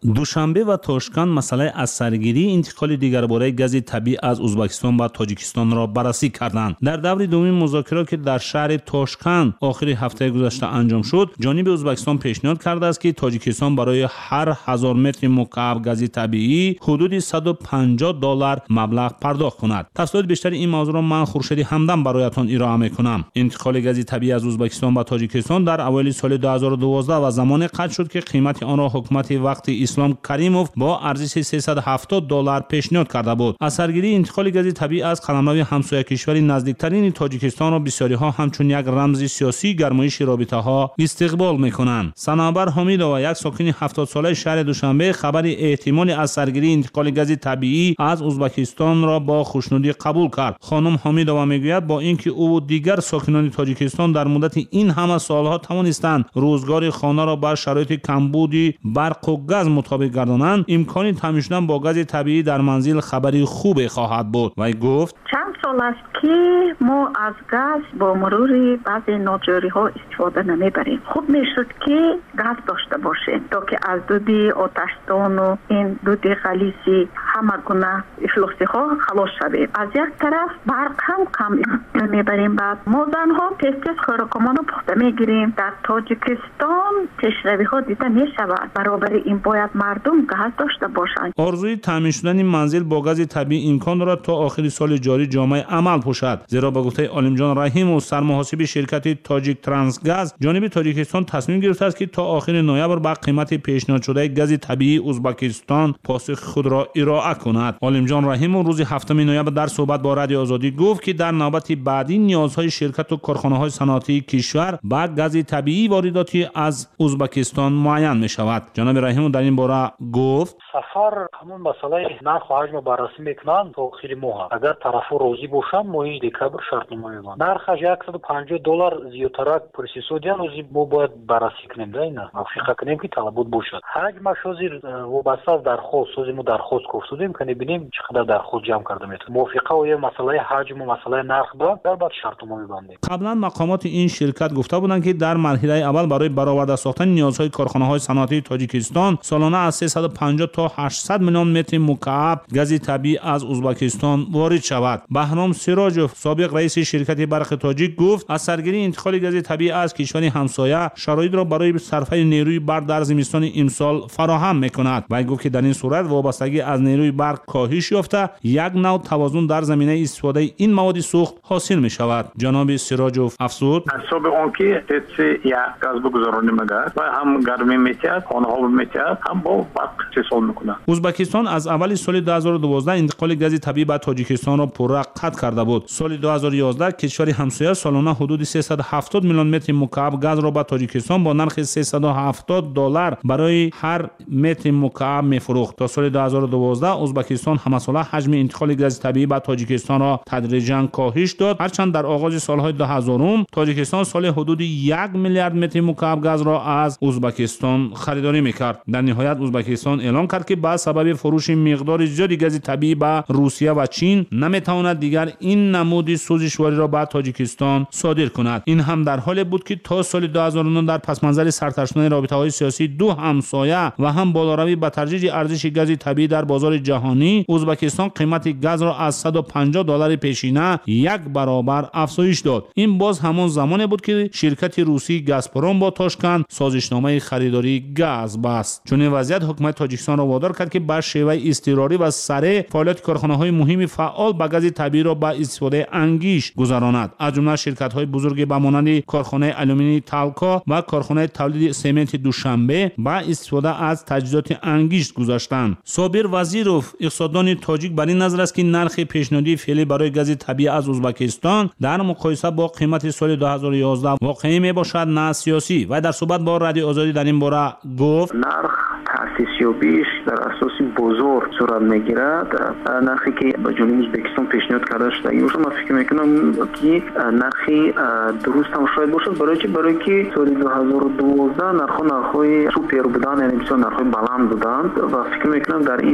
دوشنبه و تاشکند مسئله از سرگیری انتقال دیگرباره گاز طبیعی از ازبکستان به تاجیکستان را بررسی کردند. در دور دومین مذاکرات که در شهر تاشکند آخر هفته گذشته انجام شد، جانب ازبکستان پیشنهاد کرده است که تاجیکستان برای هر هزار متر مکعب گاز طبیعی حدود صد و پنجاه دلار مبلغ پرداخت کند. تفصیلات بیشتر این موضوع را من خورشید همدم برایتان ارائه میکنم. انتقال گاز طبیعی از ازبکستان به تاجیکستان در اوایل سال دو هزار و دوازده و زمان قطع شد که قیمت آن را حکومت وقت اسلام کریموف با ارزش سیصد و هفتاد دلار پیشنهاد کرده بود. از سرگیری انتقال گاز طبیعی از قلمرو همسایه کشور نزدیکترین تاجیکستان را بسیاری ها همچون یک رمز سیاسی گرمایش رابطه ها استقبال میکنند. سنابر حمیدова یک ساکن هفتاد ساله شهر دوشنبه خبر احتمال از سرگیری انتقال گاز طبیعی از ازبکستان را با خوشنودی قبول کرد. خانم حمیدова میگوید با اینکه او و دیگر ساکنان تاجیکستان در مدت این همه سالها توانستند روزگار خانه را با شرایط کمبودی برق و گاز مطابق گردانند، امکان تامین شدن با گاز طبیعی در منزل خبری خوب خواهد بود. و گفت چند سال است که ما از گاز با مرور بعضی ناجوری ها استفاده نمیبریم. خوب میشد که گاز داشته باشیم تا که از دود آتشدان و این دود غلیظی همه گونه افلاسی ها خلاص شویم. از یک طرف برق هم کم میبریم. بعد ما زنها تیز تیز خوراکمان رو پخته میگیریم. در تاجیکستان پیشروی ها دیده میشود. برابر این باید مردم گاز داشته باشند. آرزوی تامین شدن این منزل با گاز طبیعی امکان دارد تا آخر سال جاری جامعه عمل پوشد، زیرا به گفته عالمجان رحیم و سرمحاسب شرکت تاجیک ترانسگاز، جانب تاجیکستان تصمیم گرفته است که تا آخر نوامبر با قیمت پیشنهاد شده گاز طبیعی ازبکستان پاسخ خود را ارائه کند. عالمجان رحیم روز هفتم نوامبر در صحبت با رادیو آزادی گفت که در نوبت بعدی نیازهای شرکت و کارخانه‌های صنعتی کشور با گاز طبیعی وارداتی از ازبکستان معین می شود. جناب رحیم در این باره گفت سفر همون مسئله نرخ و حجم بررسی میکنن تا آخر ماه. اگر طرفو راضی باشن ماه دکبر شرطنامه میبندن. نرخش صد و پنجاه دلار زیاترک پرسیسودیان روزی ما باید بررسی کنیم. نه موافقه کنیم که طلبات باشد. حجمش حاضر وابسته از درخواست سازی ما درخواست گفتیم که ببینیم چقدر درخواست جمع کرده میتونه. موافقه و مسئله حجم و مسئله نرخ با در بعد شرطنامه میبندیم. قبلا مقامات این شرکت گفته بودند که در مرحله اول برای برآورده ساختن نیازهای کارخانه‌های صنعتی تاجیکستان سالانه از سیصد و پنجاه تا هشتصد میلیون متر مکعب گاز طبیعی از ازبکستان وارد شود. بهرام سراجوف سابق رئیس شرکت برق تاجیک گفت از سرگیری انتقال گاز طبیعی از کشور همسایه شرایط را برای صرفه نیروی برق در زمستان امسال فراهم میکند و گفت که در این صورت وابستگی از نیروی برق کاهش یافته یک نوع توازن در زمینه استفاده این مواد سوخت حاصل می شود. جناب سراجوف افزود حساب اون که یا گاز بگذارونیم گاز و هم گرمی میتیاد آنها میتیاد هم با برق اتصال میکنه. ازبکستان از اول سال دو هزار و دوازده انتقال گاز طبیعی به تاجیکستان را پررا قطع کرده بود. سال دو هزار و یازده کشور همسایه سالانه حدود سیصد و هفتاد میلیون متر مکعب گاز را به تاجیکستان با نرخ سیصد و هفتاد دلار برای هر متر مکعب میفروخت. تا سال دو هزار و دوازده ازبکستان همساله حجم انتقال گاز طبیعی به تاجیکستان را تدریجاً کاهش داد، هرچند در آغاز سالهای دو هزارم تاجیکستان سال حدود یک میلیارد متر مکعب گاز را از ازبکستان خریداری میکرد. در نهایت ازبکستان اعلام کرد که با سبب فروش مقدار زیادی گاز طبیعی به روسیه و چین نمیتواند دیگر این نمود سوزشواری را به تاجیکستان صادر کند. این هم در حالی بود که تا سال دو هزار و نه در پس منظر سرتر شدن رابطه‌های سیاسی دو همسایه و هم بالاروی به تدریج ارزش گاز طبیعی در بازار جهانی، ازبکستان قیمت گاز را از صد و پنجاه دلار پیشینه یک برابر افزایش داد. این باز همان زمانی بود که شرکت روسی گازپروم با تاشکند سازشنامه خریداری گاز بست. چون وضعیت حکومت تاجیکستان را وادار کرد که با شیوه اضطراری و سریع فعالیت کارخانه‌های مهم فعال با گاز طبیعی را با استفاده انگیش گذراند. از جمله شرکت‌های بزرگ به مانند کارخانه آلومینی تالکا و کارخانه تولید سمنت دوشنبه با استفاده از تجهیزات انگیش گذاشتند. صابر وزیروف اقتصاددان تاجیک بر این نظر است که نرخ پیشنهادی فعلی برای گاز طبیعی از ازبکستان در مقایسه با قیمت سال دو هزار و یازده واقعی میباشد نه سیاسی. و در صحبت با رادیو آزادی در این باره گفت نرخ تأسیسیابیش در اساس بزرگ صورت میگیرد. نرخی که به جانب ازبکستان پیشنهاد کرده شده این من فکر میکنم که نرخی درست هم شاید باشد، برای چه؟ برای که سال دو هزار و دوازده نرخ نرخ‌های سوپر بودن، یعنی بسیار نرخ‌های بلند بودند و فکر میکنم در این شب و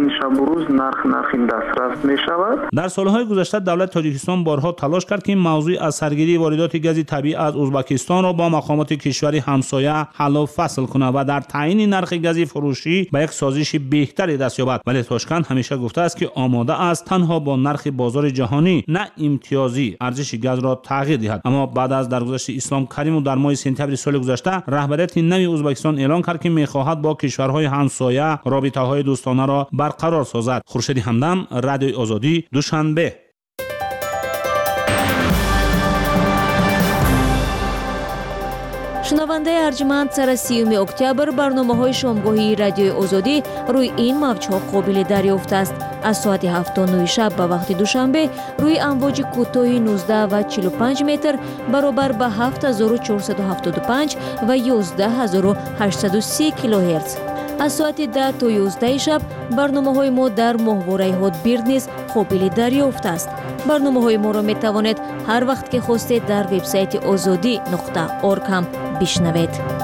امروز نرخ نرخ این دسترس می شود. در سالهای گذشته دولت تاجیکستان بارها تلاش کرد که این موضوع از سرگیری واردات گاز طبیعی از ازبکستان را با مقامات کشور همسایه حل و فصل کنه و در تعیین نرخ گاز فروشی به یک سازش بهتری دست یابد. ولی تاشکند همیشه گفته است که آماده است تنها با نرخ بازار جهانی نه امتیازی ارزش گاز را تغییر دهد. اما بعد از درگذشت اسلام کریم در ماه سپتامبر سال گذشته رهبریت نوی ازبکستان اعلان کرد که می‌خواهد با کشورهای همسایه رابطه‌های دوستانه را برقرار سازد. خورشید همدم، رادیوی آزادی، دوشنبه. شنونده ارجمند، سر سیوم اکتبر برنامه‌های شامگاهی رادیوی آزادی روی این موج‌ها قابل دریافت است. از ساعت هفت تا نه شب به وقت دوشنبه روی امواج کوتاه نوزده و چهل و پنج متر برابر به هفت هزار و چهارصد و هفتاد و پنج و یازده هزار و هشتصد و سی کیلوهرتز. از ساعت ده تا یازده شب برنامه‌های ما در ماهواره هاتبیرد نیز قابل دریافت است. برنامه‌های ما را می‌توانید هر وقت که خواستید در وبسایت آزادی نقطه اورگ هم بشنوید.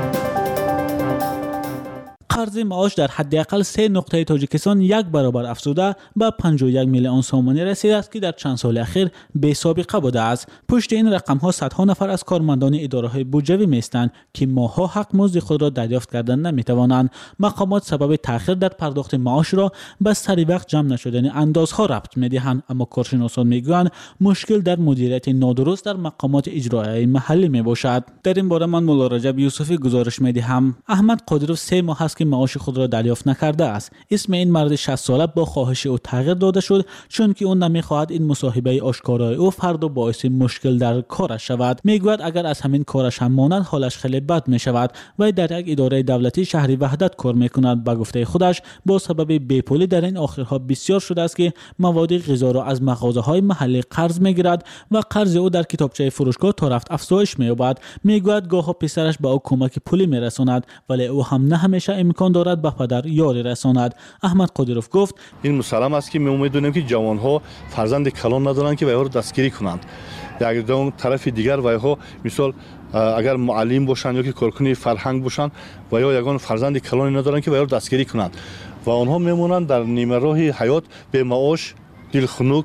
قرض معاش در حداقل سه نقطه تاجیکستان یک برابر افزوده به پنجاه و یک میلیون سومانی رسیده است که در چند سال اخیر بی سابقه بوده است. پشت این رقم ها صدها نفر از کارمندان اداره های بودجوی میستند که ماه‌ها حق مزد خود را دریافت کردن نمیتوانند. مقامات سبب تأخیر در پرداخت معاش را به سری وقت جمع نشدن اندازها ربط میدهند، اما کارشناسان میگویند مشکل در مدیریت نادرست در مقامات اجرایی محلی میباشد. در این باره من مولا رجب یوسفی گزارش میدهم. احمد قادروف سه ماه است که معاش خود را دریافت نکرده است. اسم این مرد شصت ساله با خواهش او تغییر داده شد چون که اون نمیخواهد این مصاحبه آشکارای او فردا باعث مشکل در کارش شود. میگوید اگر از همین کارش هم ماند حالش خیلی بد می شود. و در یک اداره دولتی شهری وحدت کار میکند. به گفته خودش با سبب بیپولی در این آخرها بسیار شده است که مواد غذا را از مغازه های محلی قرض میگیرد و قرض او در کتابچه فروشگاه تا رفت افزایش مییابد. میگوید گاهی پسرش به او کمک پولی میرساند ولی او هم نه همیشه امکان دارد به پدر یاری رساند. احمد قادروف گفت این مسلم است که ما میدونیم که جوانها فرزند کلان ندارند که ویها را دستگیری کنند. یک دوم طرف دیگر ویها مثال اگر معلم باشند یا که کارکنی فرهنگ باشند و یا یگان فرزند کلانی ندارند که ویها را دستگیری کنند و آنها میمونند در نیمه راه حیات به معاش، دلخنک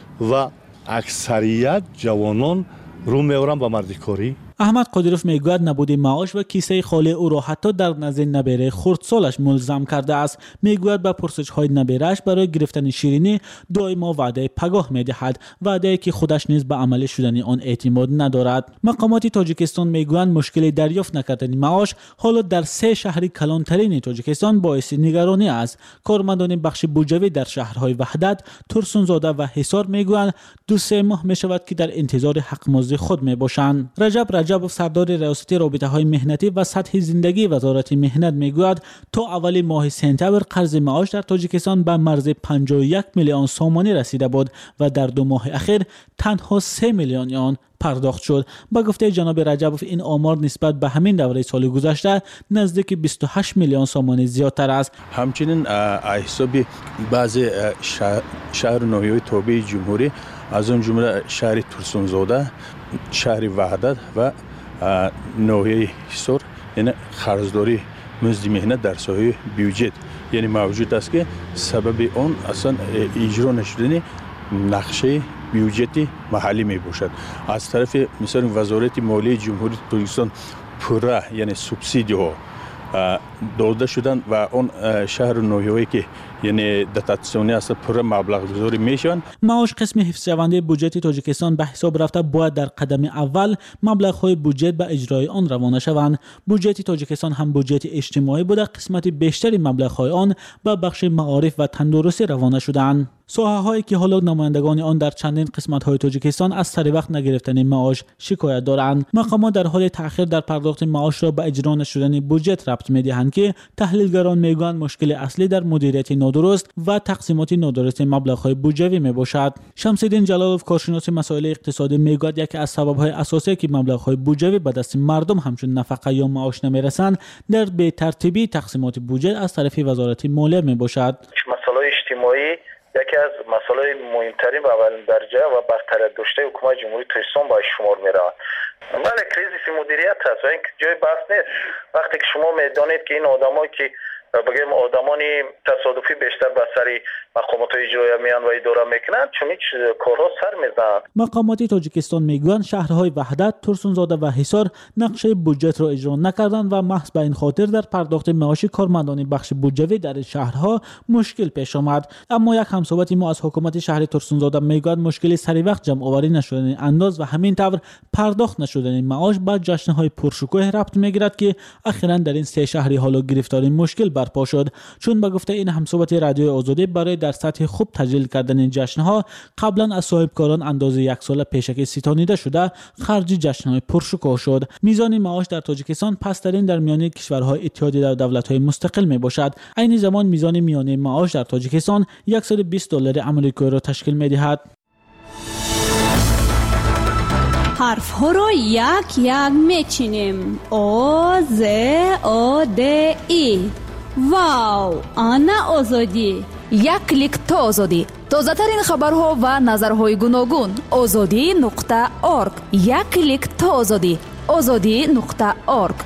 و اکثریت جوانان رو میورند به مردکاری. احمد قادروف میگوید نبود معاش و کیسه خالی او را حتی در نزد نبیره خردسالش ملزم کرده است. میگوید به پرسش‌های نبیره‌اش برای گرفتن شیرینی دائما وعده پگاه میدهد، وعده که خودش نیز به عمل شدن آن اعتماد ندارد. مقامات تاجیکستان میگویند مشکل دریافت نکردن معاش حالا در سه شهر کلانترین تاجیکستان باعث نگرانی است. کارمندان بخش بودجوی در شهرهای وحدت، ترسونزاده و حصار میگویند دو سه ماه میشود که در انتظار حق مزد خود میباشند. رجب رجب سردار ریاستی رابطه‌های مهنتی و سطح زندگی وزارت مهنت میگوید تا اول ماه سپتامبر قرض معاش در تاجیکستان به مرز پنجاه و یک میلیون سومانی رسیده بود و در دو ماه اخیر تنها سه میلیون آن پرداخت شد. با گفته جناب رجبوف این آمار نسبت به همین دوره سال گذشته نزدیک بیست و هشت میلیون سومانی زیادتر است. همچنین حساب بعضی شهر ناحیه‌های تابع جمهوری از اون جمله شهر ترسونزاده، شهر وحدت و ناحیه حصار یعنی قرضداری مزد مهنت در ساحه بیوجت یعنی موجود است که سبب آن اصلا اجرا نشدن نقشه بیوجت محلی می باشد. از طرف مثلا وزارت مالیه جمهوری تاجیکستان پوره یعنی سوبسیدی ها داده شدن و اون شهر نویایی که یعنی دتاتسیونی است پوره مبلغ گذاری میشن. معاش قسم حفظ شونده بودجت تاجیکستان به حساب رفته باید در قدم اول مبلغ های بودجت به اجرای آن روانه شوند. بودجت تاجیکستان هم بودجت اجتماعی بوده، قسمت بیشتری مبلغ های آن به بخش معارف و تندرستی روانه شدند. ساحه هایی که حالا نمایندگان آن در چندین قسمت های تاجیکستان از سر وقت نگرفتن معاش شکایت دارند. مقامات در حال تأخیر در پرداخت معاش را به اجرا نشدن بودجت ربط میدهند که تحلیلگران میگویند مشکل اصلی در مدیریت نادرست و تقسیمات نادرست مبلغ های بودجوی میباشد. شمس‌الدین جلالوف کارشناس مسائل اقتصادی میگوید یکی از سبب های اساسی که مبلغ های بودجوی به دست مردم همچون نفقه یا معاش نمیرسند در بی ترتیبی تقسیمات بودجت از طرف وزارت مالیه میباشد. مسائل اجتماعی یکی از مسائل مهمترین و اولین درجه و برتر داشته حکومت جمهوری تاجیکستان باید شمار می‌رود. بله کریزیس مدیریت هست و این جای بحث نیست. وقتی که شما میدانید که این آدمایی که بگیم آدمانی تصادفی بیشتر به سر مقامات اجرایی میان و اداره میکنند چون هیچ کارها سر میزنند. مقامات تاجیکستان میگویند شهرهای وحدت، ترسونزاده و حصار نقشه بودجه را اجرا نکردند و محض به این خاطر در پرداخت معاش کارمندان بخش بودجوی در شهرها مشکل پیش آمد. اما یک همصحبت ما از حکومت شهر ترسونزاده میگوید مشکل سری وقت جمع آوری نشدن انداز و همین طور پرداخت نشدن معاش به جشنهای پرشکوه ربط میگیرد که اخیراً در این سه شهری حالا گرفتاری مشکل برپا شد. چون به گفته این همصحبت رادیوی آزادی برای در سطح خوب تجلیل کردن این جشنها قبلا از صاحبکاران اندازه یک سال پیشکی ستانیده شده خرج جشنهای پرشکوه شد. میزان معاش در تاجیکستان پسترین در میانه کشورهای اتحادیه در دولت‌های مستقل می باشد. عین زمان میزان میانه معاش در تاجیکستان صد و بیست دلار آمریکایی را تشکیل می دهد. حرف ها را یک یک میچینیم. آ ز آ د ای. واو، آنا آزادی. یک کلیک تا آزادی. تازه ترین خبرها و نظرهای گوناگون. آزادی نقطه ارگ. یک کلیک تا آزادی. آزادی نقطه ارگ.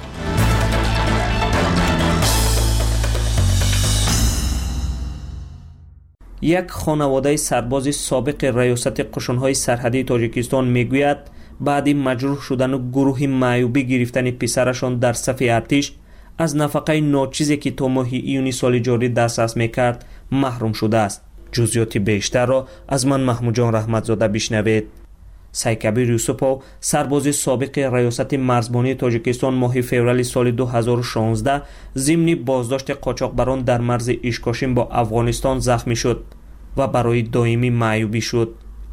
یک خانواده سرباز سابق ریاست قشون‌های سرحدی تاجیکستان میگوید بعد مجروح شدن و گروه معیوبی گرفتن پسرشان در صف ارتش از نفقه ناچیزی که تا ماه ایونی سال جاری دسترس میکرد محروم شده است. جزئیات بیشتر را از من محمود جان رحمتزاده بشنوید. سیکبیر یوسفو سرباز سابق ریاست مرزبانی تاجیکستان ماه فوریه سال دو هزار و شانزده ضمن بازداشت قاچاقبران در مرز ایشکاشین با افغانستان زخمی شد و برای دائمی معیوبی شد.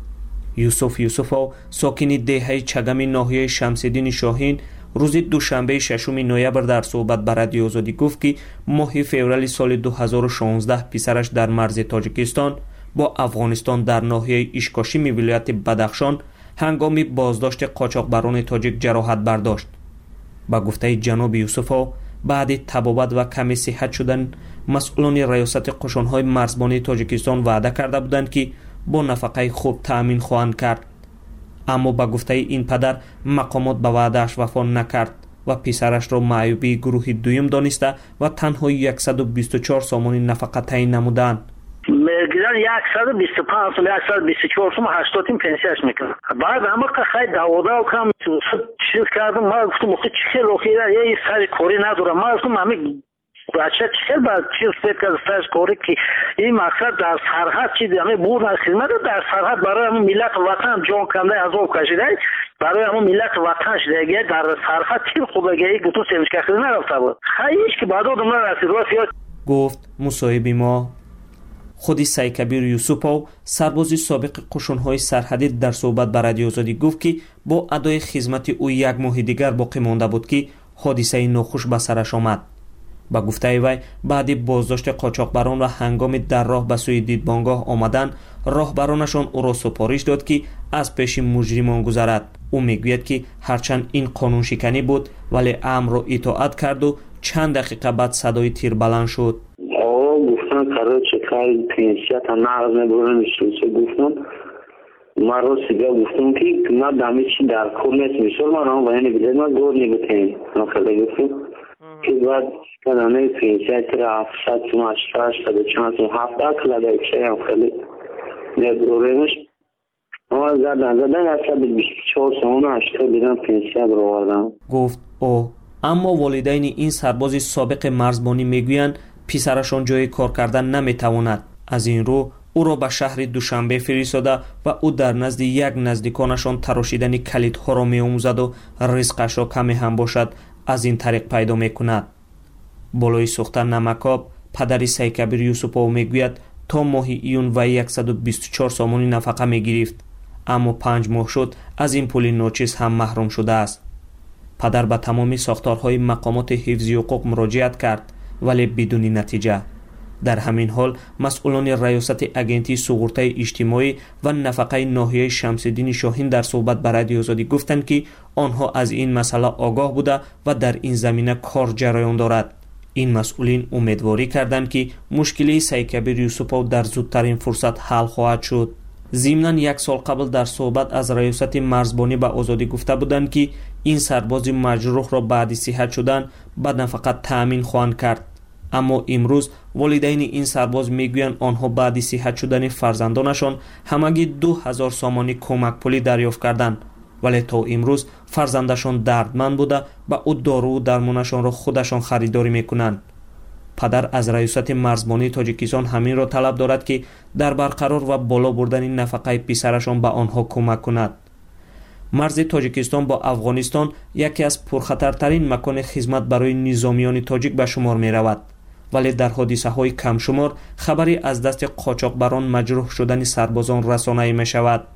یوسف یوسفو ساکن دهه چگم ناحیه شمس‌الدین شاهین روز دوشنبه ششم نوامبر در صحبت با رادیو آزادی گفت که ماه فوریه سال دو هزار و شانزده پسرش در مرز تاجیکستان با افغانستان در ناحیه ایشکاشین ولایت بدخشان هنگام بازداشت قاچاقبران تاجیک جراحت برداشت. با گفته جناب یوسفو بعد طبابت و کمی صحت شدن مسئولان ریاست قشون‌های مرزبانی تاجیکستان وعده کرده بودند که با نفقه خوب تأمین خواهند کرد. اما با گفته این پدر مقامات به وعده‌اش وفا نکرد و پسرش را معیوبی گروه دویم دانسته و تنها صد و بیست و چهار سامان نفقه تعیین نمودند. میگیرن صد و بیست و پنج سال صد و بیست و چهار سال هشتاد پنسیاش میکنن. بعد اما که خیلی دعوت و کم چیز کردم ما گفتم مخی چه لوخیره یه سر کاری ندارم. ما گفتم همه بچه چه بعد چیز فکر کرد سر کاری که این مقصد در سرحد چیز همه بود از خدمت در سرحد برای همون ملت وطن جان کنده عذاب کشیده برای همون ملت وطن شده در سرحد چیز خوبگی گفتم سیمش کشیده نرفته بود. خیلیش که بعد آدم نرسید راستی گفت مصاحبه ما. خودی سیکبیر یوسفو سرباز سابق قشون‌های سرحدی در صحبت با رادیو آزادی گفت که با ادای خدمت او یک ماه دیگر باقی مانده بود که حادثه ناخوش به سرش آمد. با گفته وی بعد بازداشت قاچاقبران و هنگام در راه به سوی دیدبانگاه آمدن راهبرانشان او را سپارش داد که از پیش مجرمان گذرد. او میگوید که هرچند این قانون شکنی بود ولی امر را اطاعت کرد و چند دقیقه بعد صدای تیر بلند شد. گفتن قرار چه کاری پنسیت هم نقض نبورن چه گفتن ما رو سیگه گفتم که ما دامی چی در کور نیست میشور ما رو باید نبیده ما دور نبیتیم ما خیلی گفتم که بعد کنانه پنسیت را افصد سما اشتراش شده چند سما هفت اکل ده اکشه هم خیلی نبروریمش ما زدن زدن اصلا بیست و چهار سما اشتر بیدن پنسیت رو آوردم. گفت او اما والدین این سرباز سابق مرزبانی میگویند پسرشان جای کار کردن نمیتواند. از این رو او را به شهر دوشنبه فرستاده و او در نزد یک نزدیکانشان تراشیدن کلیدها را می‌آموزد و رزقش را کمی هم باشد از این طریق پیدا میکند. بالای سوختن نمکاب پدر سیکبیر یوسفو میگوید تا ماه ایون و صد و بیست و چهار سامان نفقه میگرفت اما پنج ماه شد از این پول ناچیز هم محروم شده است. پدر به تمامی ساختارهای مقامات حفظی حقوق مراجعت کرد ولی بدون نتیجه. در همین حال مسئولان ریاست اگنتی سقورته اجتماعی و نفقه ناحیه شمس‌الدین شاهین در صحبت با رادیو آزادی گفتند که آنها از این مسئله آگاه بوده و در این زمینه کار جریان دارد. این مسئولین امیدواری کردند که مشکلی سیکبیر یوسفو در زودترین فرصت حل خواهد شد. ضمناً یک سال قبل در صحبت از ریاست مرزبانی به آزادی گفته بودند که این سرباز مجروح را بعد صحت شدن به نفقه تأمین خواهند کرد. اما امروز والدین این سرباز میگویند آنها بعد صحت شدن فرزندانشان همگی دو هزار سامانی کمک پولی دریافت کردند، ولی تا امروز فرزندشان دردمند بوده و او دارو و درمانشان را خودشان خریداری میکنند. پدر از ریاست مرزبانی تاجیکستان همین را طلب دارد که در برقرار و بالا بردن نفقه پسرشان به آنها کمک کند. مرز تاجیکستان با افغانستان یکی از پرخطرترین مکان خدمت برای نظامیان تاجیک به شمار می رود، ولی در حادثه های کم شمار خبری از دست قاچاقبران مجروح شدن سربازان رسانه‌ای می شود.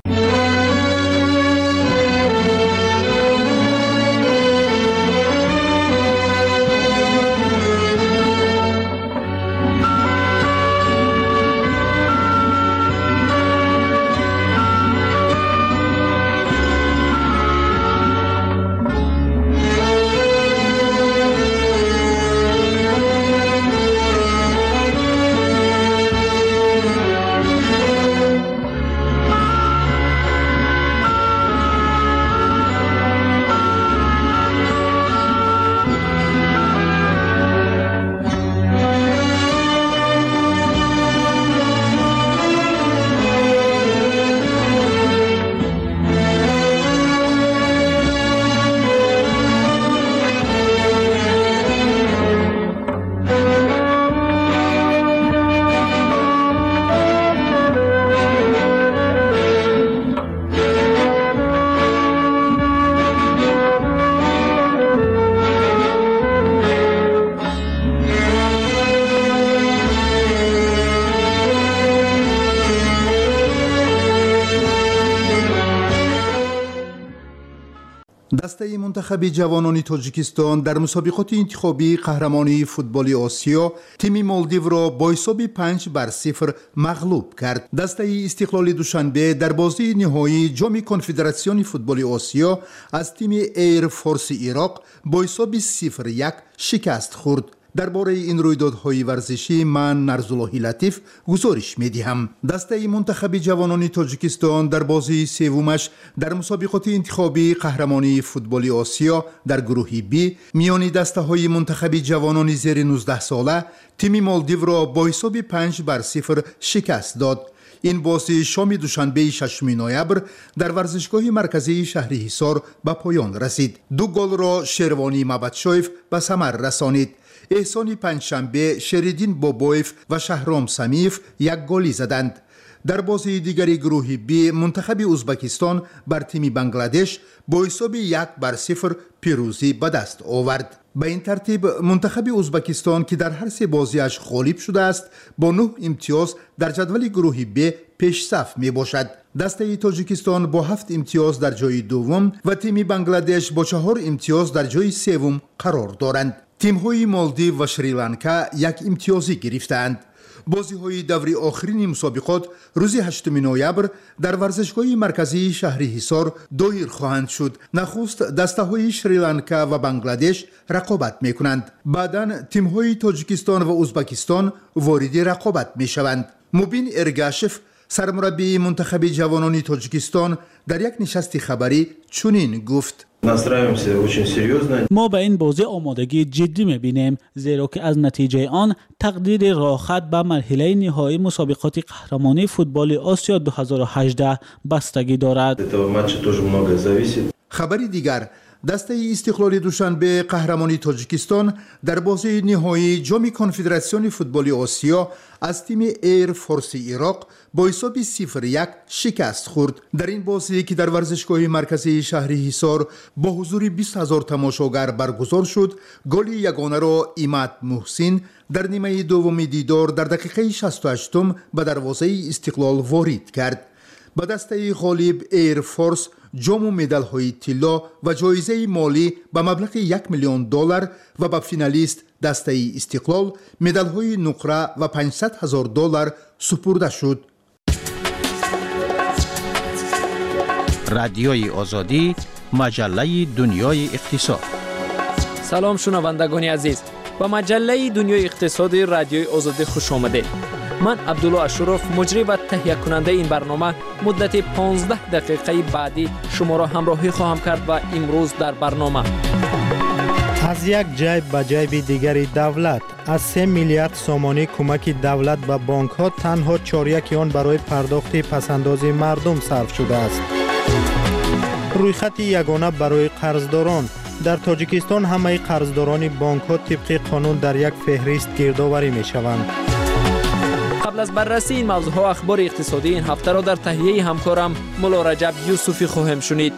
دسته منتخب جوانان تاجیکستان در مسابقات انتخابی قهرمانی فوتبال آسیا تیم مالدیو را با حساب پنج بر صفر مغلوب کرد. دسته استقلال دوشنبه در بازی نهایی جام کنفدراسیون فوتبال آسیا از تیم ایر فورس عراق با حساب صفر یک شکست خورد. درباره این رویدادهای ورزشی من نرزاللهی لطیف گزارش می‌دهم. دسته منتخب جوانان تاجیکستان در بازی سومش در مسابقات انتخابی قهرمانی فوتبال آسیا در گروه بی میان دسته‌های منتخب جوانان زیر نوزده ساله تیم مالدیو را با حساب پنج بر صفر شکست داد. این بازی شام دوشنبه ششم نوامبر در ورزشگاه مرکزی شهر حصار به پایان رسید. دو گل را شروانی مبدشایف به ثمر رسانید. احسان پنجشنبه، شریدین بابایف و شهرام سمیف یک گلی زدند. در بازی دیگری گروه بی منتخب ازبکستان بر تیم بنگلادش با حساب یک بر صفر پیروزی به دست آورد. به این ترتیب منتخب ازبکستان که در هر سه بازیش غالب شده است با نه امتیاز در جدول گروه بی پیش صف می باشد. دسته تاجیکستان با هفت امتیاز در جای دوم و تیم بنگلادش با چهار امتیاز در جای سوم قرار دارند. تیم‌های مالدیو و شریلانکا یک امتیازی گرفتند. بازی‌های دوری آخرین مسابقات روز هشتم نوامبر در ورزشگاه مرکزی شهر حصار دایر خواهند شد. نخست دسته‌های شریلانکا و بنگلادش رقابت می‌کنند. بعداً تیم‌های تاجیکستان و ازبکستان وارد رقابت می‌شوند. مبین ارگاشف سرمربی منتخب جوانان تاجیکستان در یک نشست خبری چنین گفت: ما به این بازی آمادگی جدی می‌بینیم، زیرا که از نتیجه آن تقدیر راحت به مرحله نهایی مسابقات قهرمانی فوتبال آسیا دو هزار و هجده بستگی دارد. خبری دیگر، دسته استقلال دوشنبه قهرمانی تاجیکستان در بازی نهایی جام کنفدراسیون فوتبال آسیا از تیم ایر فورس عراق با حساب صفر یک شکست خورد. در این بازی که در ورزشگاه مرکزی شهر حصار با حضور بیست هزار تماشاگر برگزار شد، گل یگانه را ایمت محسن در نیمه دوم دیدار در دقیقه شصت و هشت به دروازه استقلال وارد کرد. به دسته غالب ایر فورس جام و مدال های طلا و جایزه مالی به مبلغ یک میلیون دلار و به فینالیست دسته استقلال مدال های نقره و پانصد هزار دلار سپرده شد. رادیوی آزادی، مجله دنیای اقتصاد. سلام شنوندگان عزیز، به مجله دنیای اقتصاد رادیوی آزادی خوش آمدید. من عبدالله اشرف، مجری و تهیه کننده این برنامه، مدت پانزده دقیقه بعدی شما را همراهی خواهم کرد و امروز در برنامه از یک جیب به جیب دیگری دولت از سه میلیارد سومانی کمک دولت به بانک ها تنها چهار یک آن برای پرداخت پسندازی مردم صرف شده است. رویخط یگانه برای قرضداران. در تاجیکستان همه قرضداران بانک ها طبق قانون در یک فهرست گردآوری می شوند. قبل از بررسی این موضوع ها اخبار اقتصادی این هفته را در تهیه همکارم مولا رجب یوسفی خواهیم شنید.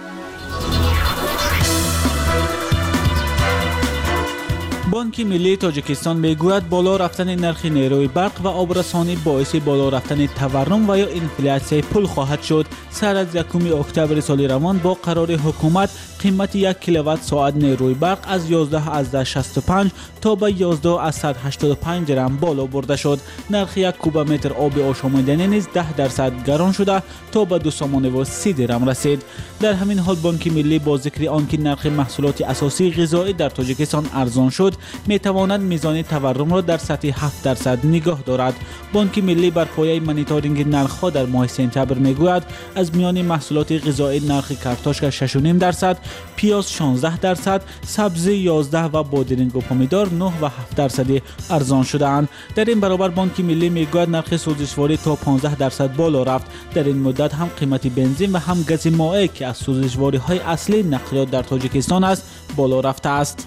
بانک ملی تاجیکستان میگوید بالا رفتن نرخ نیروی برق و آبرسانی باعث بالا رفتن تورم و یا انفلاسیون پول خواهد شد. سر از یکم اکتبر سال روان با قرار حکومت قیمت یک کیلووات ساعت نیروی برق از یازده از شصت و پنج تا به یازده از صد و هشتاد و پنج درم بالا برده شد. نرخ یک کوبمتر آب آشامیدنی نیز ده درصد گران شده تا به دو سوم و سی درم رسید. در همین حال بانک ملی با ذکر آنکه نرخ محصولات اساسی غذایی در تاجیکستان ارزان شد می تواند میزان تورم را در سطح هفت درصد نگاه دارد. بانک ملی بر پایه مانیتورینگ نرخ‌ها در ماه سپتامبر میگوید از میان محصولات غذایی نرخ کارتوشک شش و نیم درصد، پیاز شانزده درصد، سبزی یازده و بادرنگ و پامیدار نه و هفت درصدی ارزان شده‌اند. در این برابر بانک ملی میگوید نرخ سوزشواری تا پانزده درصد بالا رفت. در این مدت هم قیمت بنزین و هم گاز مائع که از سوزشواری‌های اصلی نقلیات در تاجیکستان است بالا رفته است.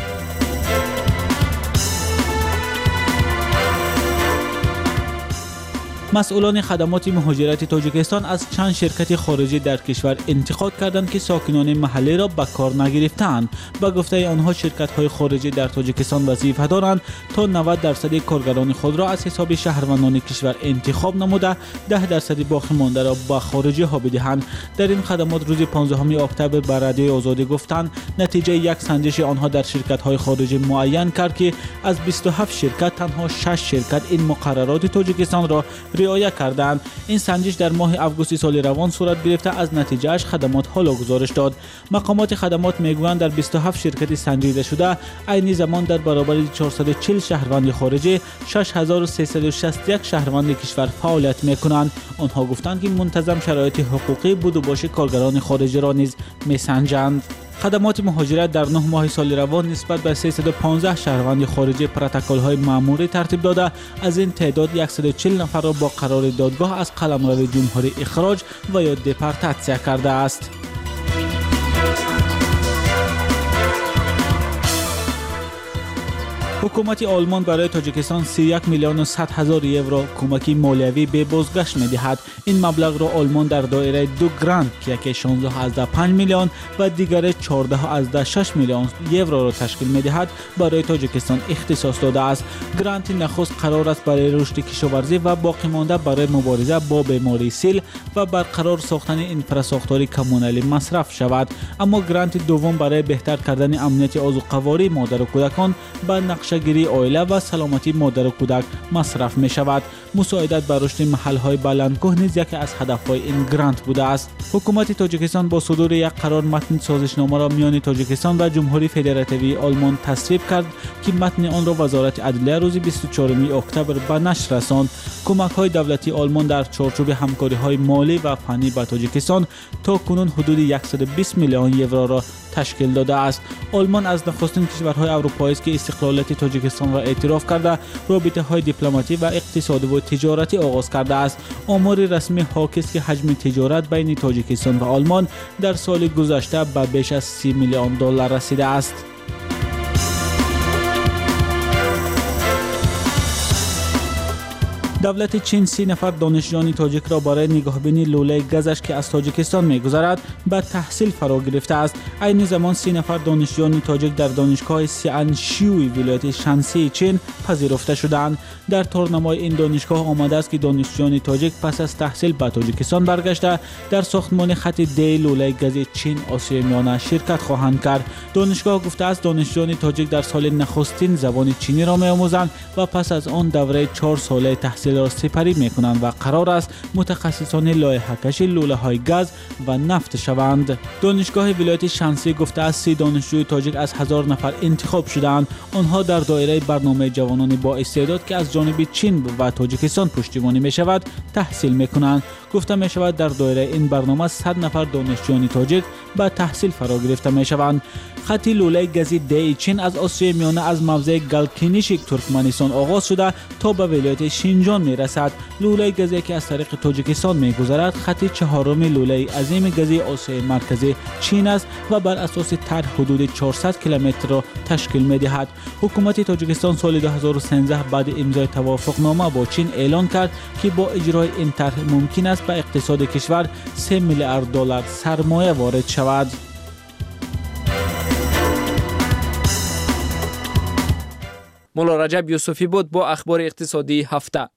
مسئولان خدمات مهاجرت تاجیکستان از چند شرکت خارجی در کشور انتقاد کردند که ساکنان محلی را به کار نگرفتند. با گفته آنها شرکت‌های خارجی در تاجیکستان وظیفه دارند تا نود درصد کارگران خود را از حساب شهروندان کشور انتخاب نموده ده درصد باقی مانده را به خارجی ها بدهند. در این خدمات روز پانزدهم اکتبر به رادیوی آزادی گفتند نتیجه یک سنجش آنها در شرکت‌های خارجی معین کرد که از بیست و هفت شرکت تنها شش شرکت این مقررات تاجیکستان را رعایت کردند. این سنجش در ماه اوگوست سال روان صورت گرفته از نتیجه اش خدمات حالا گزارش داد. مقامات خدمات میگویند در بیست و هفت شرکت سنجیده شده عین زمان در برابر چهارصد و چهل شهروند خارجی شش هزار و سیصد و شصت و یک شهروند کشور فعالیت میکنند. آنها گفتند که منتظم شرایط حقوقی بود و باش کارگران خارجی را نیز میسنجند. خدمات مهاجرت در نه ماه سال روان نسبت به سیصد و پانزده شهروند خارجی پروتکل‌های مأموری ترتیب داده از این تعداد صد و چهل نفر را با قرار دادگاه از قلمرو جمهوری اخراج و یا دپورتاسیون کرده است. حکومت آلمان برای تاجیکستان سی و یک میلیون و صد هزار یورو کمک مالیوی به بازگشت می‌دهد. این مبلغ را آلمان در دایره دو گرانت که یکی شانزده از پنج میلیون و دیگر چهارده از شش میلیون یورو را تشکیل می‌دهد برای تاجیکستان اختصاص داده است. گرانت نخست قرار است برای رشد کشاورزی و باقی مانده برای مبارزه با بیماری سیل و برقرار ساختن اینفراستراکچور کمونالی مصرف شود. اما گرانت دوم برای بهتر کردن امنیت آذوقه‌واری مادر و کودکان با نقشه‌گیری عائله و سلامتی مادر و کودک مصرف می شود. مساعدت بر رشد محل‌های بلندکوه نیز یکی از هدف‌های این گرانت بوده است. حکومت تاجیکستان با صدور یک قرار متن سازشنامه را میان تاجیکستان و جمهوری فدراتیوی آلمان تصویب کرد که متن آن را وزارت عدلیه روز بیست و چهارم اکتبر به نشر رساند. کمک‌های دولتی آلمان در چارچوب همکاری‌های مالی و فنی با تاجیکستان تا کنون حدود صد و بیست میلیون یورو را تشکیل داده است. آلمان از نخستین کشورهای اروپایی است که استقلالیت تاجیکستان را اعتراف کرده رابطه‌های دیپلماتی و اقتصادی و تجارتی آغاز کرده است. آمار رسمی حاکی است که حجم تجارت بین تاجیکستان و آلمان در سال گذشته به بیش از سی میلیون دلار رسیده است. دولت چین سی نفر دانشجویان تاجیک را برای نگهبانی لوله گازش که از تاجیکستان می‌گذرد به تحصیل فرا گرفته است. عین زمان سی نفر دانشجویان تاجیک در دانشگاه سیانشیوی ولایت شانسی چین پذیرفته شدند. در تورنمای این دانشگاه آمده است که دانشجویان تاجیک پس از تحصیل به تاجیکستان برگشته در ساختمان خط دی لوله گاز چین آسیای میانه شرکت خواهند کرد. دانشگاه گفته است دانشجویان تاجیک در سال نخستین زبان چینی را می‌آموزند و پس از آن دوره چهار ساله تحصیل تحصیل را سپری میکنند و قرار است متخصصان لایحه‌کشی لوله‌های گاز و نفت شوند. دانشگاه ولایت شمسی گفته است سی دانشجوی تاجیک از هزار نفر انتخاب شدند. آنها در دایره برنامه جوانان با استعداد که از جانب چین و تاجیکستان پشتیبانی می شود تحصیل می کنند. گفته می شود در دایره این برنامه صد نفر دانشجویان تاجیک به تحصیل فرا گرفته می شوند. خط لوله گازی دی چین از آسیای میانه از موضع گلکینیشک ترکمنستان آغاز شده تا به ولایت شینجان می رسد. لوله گازی که از طریق تاجیکستان می گذرد خط چهارم لوله عظیم گازی آسیای مرکزی چین است و بر اساس طرح حدود چهارصد کیلومتر را تشکیل می دهد. حکومت تاجیکستان سال دو هزار و سیزده بعد امضای توافقنامه با چین اعلان کرد که با اجرای این طرح ممکن است به اقتصاد کشور سه میلیارد دلار سرمایه وارد شود. مولا رجب یوسفی بود با اخبار اقتصادی هفته.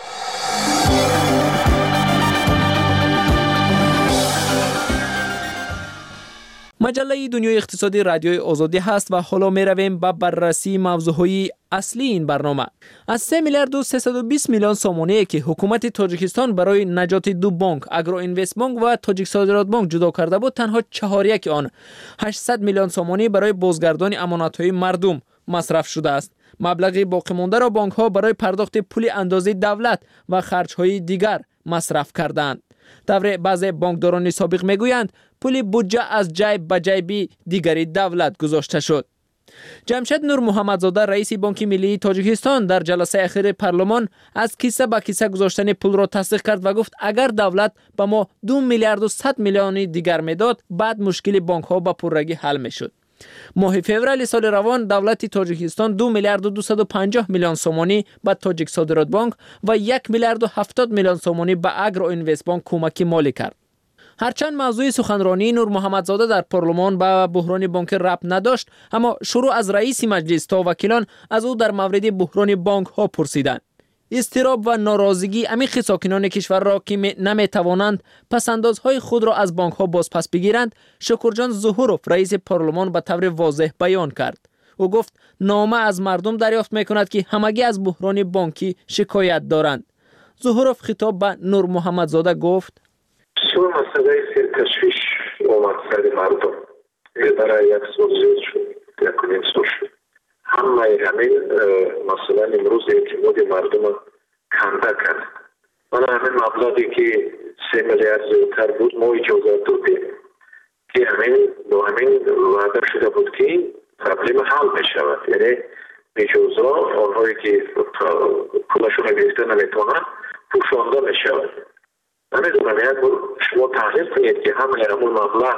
مجله دنیای اقتصادی رادیوی آزادی هست و حالا می رویم به بررسی موضوعهای اصلی این برنامه. از سه میلیارد و سیصد و بیست میلیون سومانی که حکومت تاجیکستان برای نجات دو بانک اگرو اینوست بانک و تاجیک صادرات بانک جدا کرده بود، تنها چهار یک آن هشتصد میلیون سومانی برای بازگردانی امانت‌های مردم مصرف شده است. مبلغ باقی مانده را بانک ها برای پرداخت پول اندازه دولت و خرج‌های دیگر مصرف کردند. طبع بعضی بانکداران سابق میگویند پول بودجه از جیب به جیب دیگری دولت گذاشته شد. جمشید نور محمدزاده رئیس بانک ملی تاجیکستان در جلسه اخیر پارلمان از کیسه به کیسه گذاشتن پول را تصدیق کرد و گفت اگر دولت به ما دو میلیارد و صد میلیون دیگر میداد بعد مشکل بانک ها به پررگی حل میشد. ماه فوریه سال روان دولت تاجیکستان دو میلیارد و دویست و پنجاه میلیون سومانی به تاجیک صادرات بانک و یک میلیارد و هفتاد میلیون سومانی به اگرو اینوست بانک کمک مالی کرد. هرچند موضوع سخنرانی نور محمدزاده در پارلمان به بحران بانک ربط نداشت، اما شروع از رئیس مجلس تا وکیلان از او در مورد بحران بانک ها پرسیدند. اضطراب و ناراضگی عمیق ساکنان کشور را که نمی توانند پسندازهای خود را از بانک ها باز پس بگیرند، شکرجان ظهوروف رئیس پارلمان به طور واضح بیان کرد. او گفت نامه از مردم دریافت می کند که همگی از بحران بانکی شکایت دارند. ظهوروف خطاب به نور محمدزاده گفت بسیار مسئله تشویش اومد سر مردم برای یک سال زیاد شد، یک و نیم سال شد. همه همین مثلا امروز اعتماد مردم کنده کرد. من همین مبلغی که سه میلیارد زیادتر بود ما اجازت دادیم که همین با همین وعده شده بود که پرابلم حل بشود. یعنی اجازه آنهایی که پولشون گرفته نمیتونن پوشانده میشود. نمیدونم یک شما تحلیل کنید که همه همون مبلغ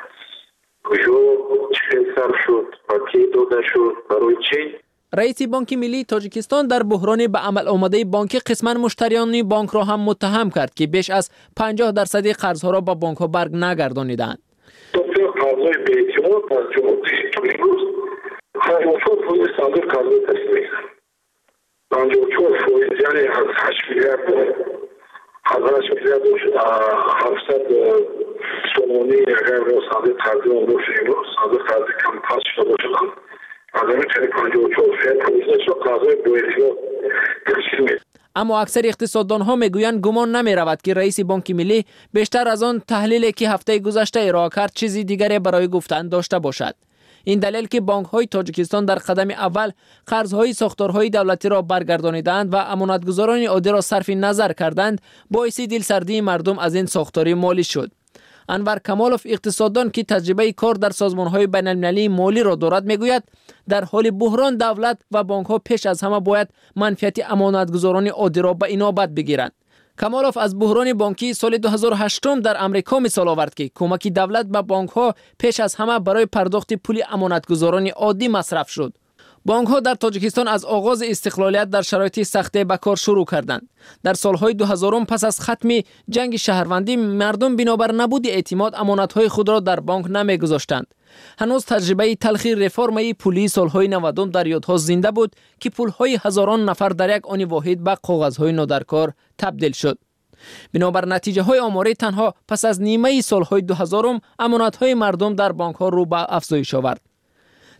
کجا چه سر شد و کی داده شد برای چی؟ رئیس بانک ملی تاجیکستان در بحران به عمل آمده بانک قسما مشتریان بانک را هم متهم کرد که بیش از پنجاه درصد قرضها را با بانک ها برگ نگردانیدند. توفیق قرضای به اعتماد پنجاه امروز پنجاه و چهار فویز صادر قرضای تصمیه پنجاه و چهار فویز یعنی از هشت میلیارد هزارش میلیارد هفتصد سومانی اگر رو صادر قرضی آن باشه امروز صادر قرضی کم پاس شده باشدن از همین چنین پنجاه و چهار فویز پرویزش را قرضای به اعتماد تشکیل میده. اما اکثر اقتصاددان ها میگویند گمان نمی رود که رئیس بانک ملی بیشتر از آن تحلیلی که هفته گذشته ارائه کرد چیزی دیگری برای گفتن داشته باشد. این دلیل که بانک های تاجیکستان در قدم اول قرضهای ساختارهای دولتی را برگردانیدند و امانتگزاران عادی را صرف نظر کردند، باعث دلسردی مردم از این ساختاری مالی شد. انور کمالوف اقتصاددان که تجربه کار در سازمان‌های بین‌المللی مالی را دارد میگوید در حال بحران دولت و بانک‌ها پیش از همه باید منفعت امانتگزاران عادی را به اینابت بگیرند. کمالوف از بحران بانکی سال دو هزار و هشت در امریکا مثال آورد که کمک دولت به بانک‌ها پیش از همه برای پرداخت پول امانتگزاران عادی مصرف شد. بانک‌ها در تاجیکستان از آغاز استقلالیت در شرایط سخت به کار شروع کردند. در سالهای دو هزار پس از ختم جنگ شهروندی مردم بنابر نبود اعتماد امانت‌های خود را در بانک نمی‌گذاشتند. هنوز تجربه تلخی رفرم پولی سالهای نود در یادها زنده بود که پول‌های هزاران نفر در یک آن واحد به کاغذهای نادرکار تبدیل شد. بنابر نتیجه‌های آماری تنها پس از نیمه سالهای دو هزار امانت‌های مردم در بانک‌ها رو به افزایش آورد.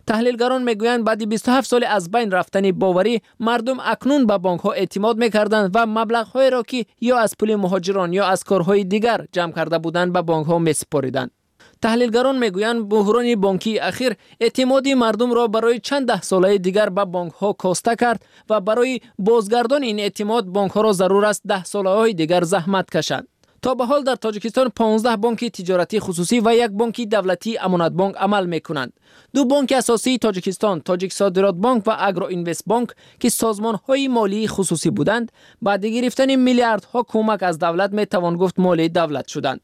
تحلیلگران میگویند بعد بیست و هفت سال از بین رفتن باوری، مردم اکنون به بانک ها اعتماد میکردند و مبلغ های را که یا از پول مهاجران یا از کارهای دیگر جمع کرده بودند به بانک ها میسپاریدند. تحلیلگران میگویند بحران بانکی اخیر اعتمادی مردم را برای چند ده ساله دیگر به بانک ها کاسته کرد و برای بازگردان این اعتماد بانک ها را ضرور است ده ساله های دیگر زحمت کشند. تا به حال در تاجیکستان پانزده بانک تجارتی خصوصی و یک بانک دولتی امانت بانک عمل میکنند. دو بانک اساسی تاجیکستان، تاجیک صادرات بانک و اگرو اینوست بانک که سازمان های مالی خصوصی بودند، بعد گرفتن میلیاردها کمک از دولت می توان گفت مال دولت شدند.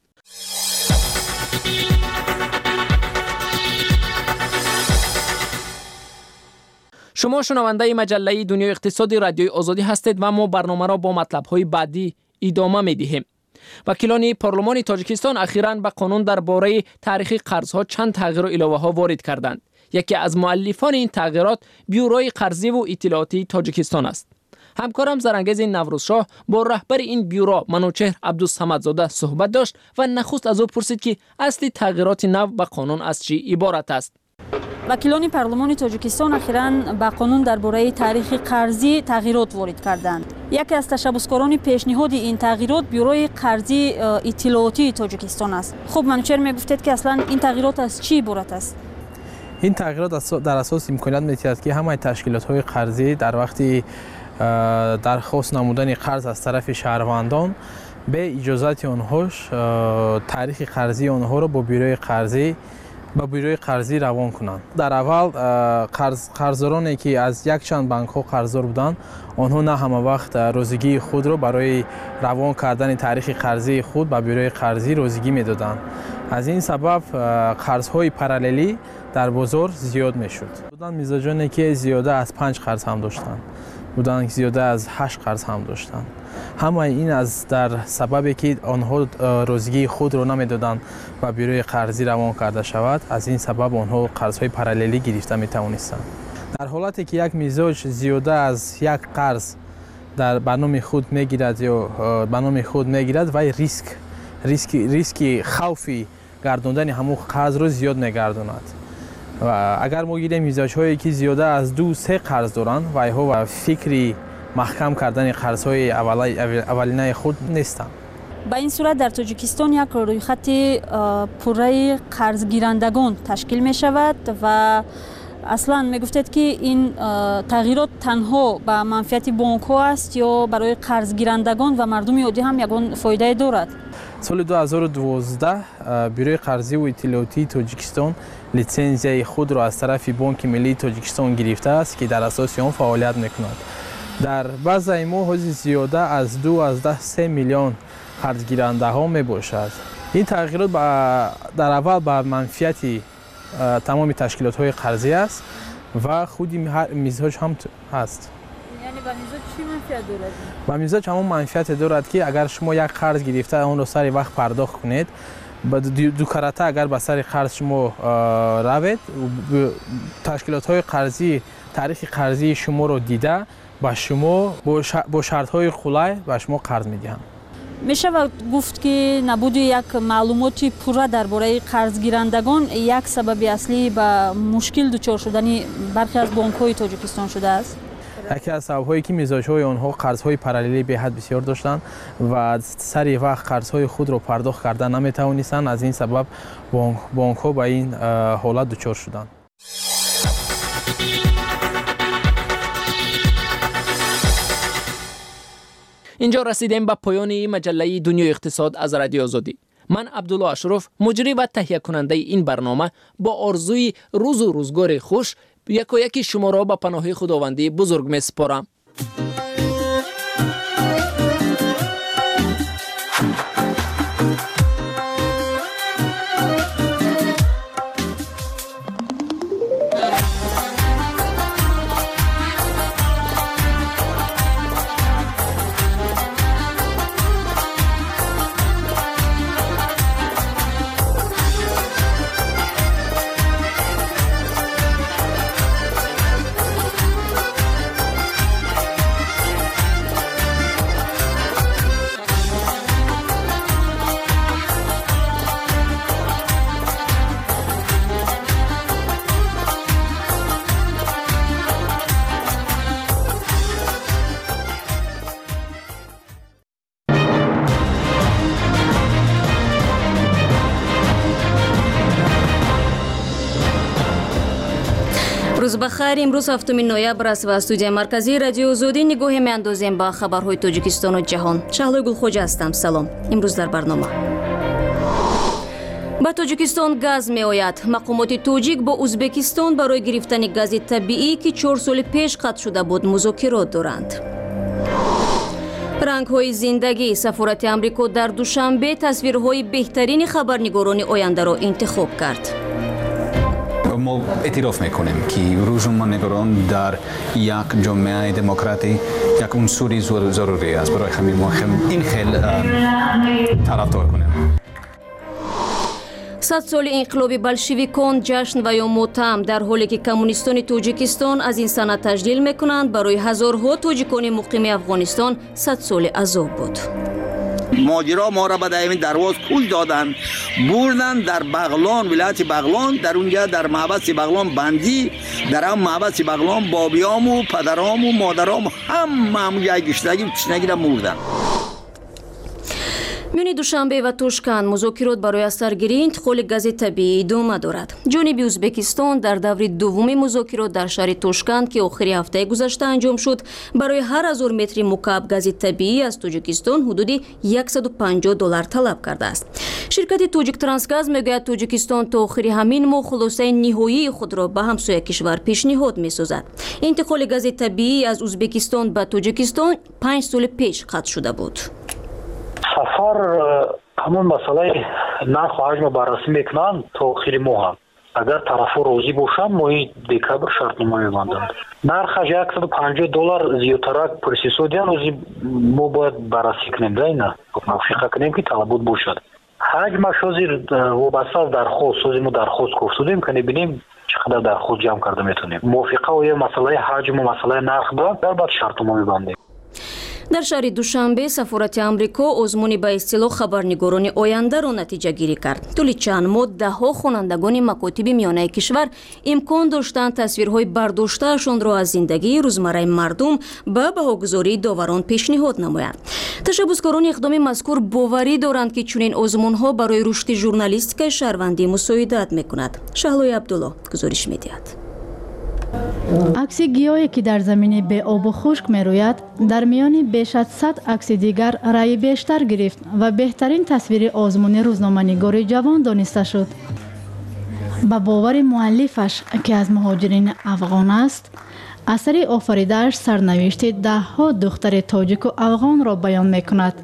شما شنونده مجله دنیای اقتصادی رادیوی آزادی هستید و ما برنامه را با مطلب‌های بعدی ادامه می‌دهیم. وکیلان پارلمان تاجیکستان اخیراً به قانون درباره تاریخی قرض‌ها چند تغییر و الهه‌ها وارد کردند. یکی از مؤلفان این تغییرات بیوروی قرضی و اطلاعاتی تاجیکستان است. همکارم زرنگز نوروزشاه با رهبر این بیورو منوچهر عبدالصمدزاده صحبت داشت و نخست از او پرسید که اصل تغییرات نو به قانون از چی عبارت است. وکیلان پارلمان تاجیکستان اخیراً با قانون درباره تاریخ قرضی تغییرات وارد کردند. یکی از تشبثکاران پیشنهاد این تغییرات بیوروی قرضی اطلاعاتی تاجیکستان است. خب منوچهر میگفتید که اصلا این تغییرات از چی عبارت است؟ این تغییرات در اساس امکانیت می‌دهد که همه تشکیلات‌های قرضی در وقتی درخواست نمودن قرض از طرف شهروندان به اجازت آنهاش تاریخ قرضی آنها را با بیروی قرضی با بیروی قرضی روان کنند. در اول قرض قرضدارانی که از یک چند بانک ها قرضدار بودند، آنها نه همه وقت روزگی خود را برای روان کردن تاریخ قرضی خود با بیروی قرضی روزگی میدادند. از این سبب قرض‌های پاراللی در بازار زیاد میشد. بودند مزاجانی که زیاده از پنج قرض هم داشتند، بودند زیاده از هشت قرض هم داشتند. همه این از در سببی که آنها روزگی خود را نمیدادند و بیروی قرضی روان کرده شود، از این سبب آنها قرض‌های پاراللی گرفته میتوانستند. در حالتی که یک مزاج زیاده از یک قرض در برنامه خود میگیرد یا برنامه خود میگیرد و ریسک ریسک ریسک خوفی گرداندن همون قرض رو زیاد نگرداند. و اگر ما گیریم مزاج‌هایی که زیاده از دو سه قرض دارند و ایها فکری محکم کردن قرض‌های اولینه خود نیستند. با این صورت در تاجیکستان یک رویخط پوره قرض گیرندگان تشکیل می شود و اصلا می گفتید که این تغییرات تنها به منفعت بانک ها است یا برای قرض گیرندگان و مردم عادی هم یگان فایده دارد؟ سال دو هزار و دوازده بیروی قرضی و اطلاعاتی تاجیکستان لیسانسیای خود را از طرف بانک ملی تاجیکستان گرفته است که در اساس آن فعالیت می‌کند. در بعضی ماه زیاده از دو از ده سه میلیون قرض گیرنده ها می باشد. این تغییرات در اول به منفعت تمام تشکیلات های قرضی است و خودی مزاج هم هست. یعنی به مزاج چی منفعت دارد؟ به مزاج همون منفعت دارد که اگر شما یک قرض گرفته اون را سر وقت پرداخت کنید، دو کرته اگر به سر قرض شما روید، تشکیلات های قرضی تاریخ قرضی شما رو دیده با شما با شرط های خلای با شما قرض میدهند. میشه گفت که نبود یک معلومات پوره درباره قرض گیرندگان یک سبب اصلی به مشکل دچار شدن برخی از بانک های تاجیکستان شده است. یکی از سبب هایی که مزاج های آنها قرض های پاراللی به حد بسیار داشتند و سر وقت قرض های خود را پرداخت کردن نمیتوانستند، از این سبب بانک ها به این حالت دچار شدند. اینجا رسیدیم به پایان مجله دنیای اقتصاد از رادیو آزادی. من عبدالله اشرف، مجری و تهیه کننده این برنامه، با آرزوی روز و روزگار خوش یک و یکی شما را به پناه خداوندی بزرگ می سپارم. روز بخیر. امروز هفتم نوامبر است و از استودیوی مرکزی رادیو آزادی نگاهی می‌اندازیم به خبرهای تاجیکستان و جهان. شهلا گلخوجه هستم. سلام. امروز در برنامه به تاجیکستان گاز می‌آید. مقامات تاجیک با ازبکستان برای گرفتن گاز طبیعی که چهار سال پیش قطع شده بود مذاکرات دارند. رنگ‌های زندگی. سفارت آمریکا در دوشنبه تصویرهای بهترین خبرنگاران آینده را انتخاب کرد. ما اعتراف میکنیم که روزنامه‌نگاران در یک جامعه دموکراتی یک عنصری ضروری است. برای همین ما این خیلی طرفدار کنیم. صد سال انقلاب بلشویکان جشن و یا ماتم در حالی که کمونیستان تاجیکستان از این سنت تجلیل میکنند، برای هزارها تاجیکان مقیم افغانستان صد سال عذاب بود. ماجرا ما را به دائمی درواز پول دادن، بردن در بغلان، ولایت بغلان، در اونجا در محبس بغلان بندی، در هم محبس بغلان بابیام و پدرام و مادرام هم هم جای گشتگی و تشنگی را مردن. میان دوشنبه و توشکان مذاکرات برای سرگیری انتقال گاز طبیعی ادامه دارد. جانب ازبکستان در دور دوم مذاکرات در شهر توشکان که آخر هفته گذشته انجام شد، برای هر هزار متر مکعب گاز طبیعی از تاجیکستان حدود صد و پنجاه دلار طلب کرده است. شرکت تاجیک ترانسگاز میگوید تاجیکستان تا آخر همین ماه خلاصه نهایی خود را به همسایه کشور پیشنهاد میسازد. انتقال گاز طبیعی از ازبکستان به تاجیکستان پنج سال پیش قطع شده بود. سفر همون مسئله نرخ و حجم بررسی میکنند تا آخر ماه هم. اگر طرفا راضی باشند ماه دکبر شرطنامه میبندند. نرخش صد و پنجاه دلار زیادتر پرسیسو دیان روزی ما باید بررسی کنیم ده نه موافقه کنیم که طلبات باشد. حجمش حاضر وابسته از درخواست سازی ما درخواست گفتیم که ببینیم چقدر درخواست جمع کرده میتونیم. موافقه و یه مسئله حجم و مسئله نرخ داد در بعد شرطنامه میبندیم. در شهر دوشنبه سفارت آمریکا آزمون به اصطلاح خبرنگاران آینده را نتیجه گیری کرد. طول چند ماه دهها خوانندگان مکاتب میانه کشور امکان داشتند تصویرهای برداشتهشان را از زندگی روزمره مردم به بهاگذاری داوران پیشنهاد نمایند. تشبثکاران اقدام مذکور باوری دارند که چنین آزمونها برای رشد ژورنالیستیک شهروندی مساعدت میکند. شهلای عبدالله گزارش میدهد. عکس گیاهی که در زمین به آب و خشک میروید در میان بیش از صد عکس دیگر رای بیشتر گرفت و بهترین تصویر آزمون روزنامه‌نگار جوان دانسته شد. با باور مؤلفش که از مهاجرین افغان است، اثر آفریده‌اش سرنوشت ده ها دختر تاجیک و افغان را بیان میکند.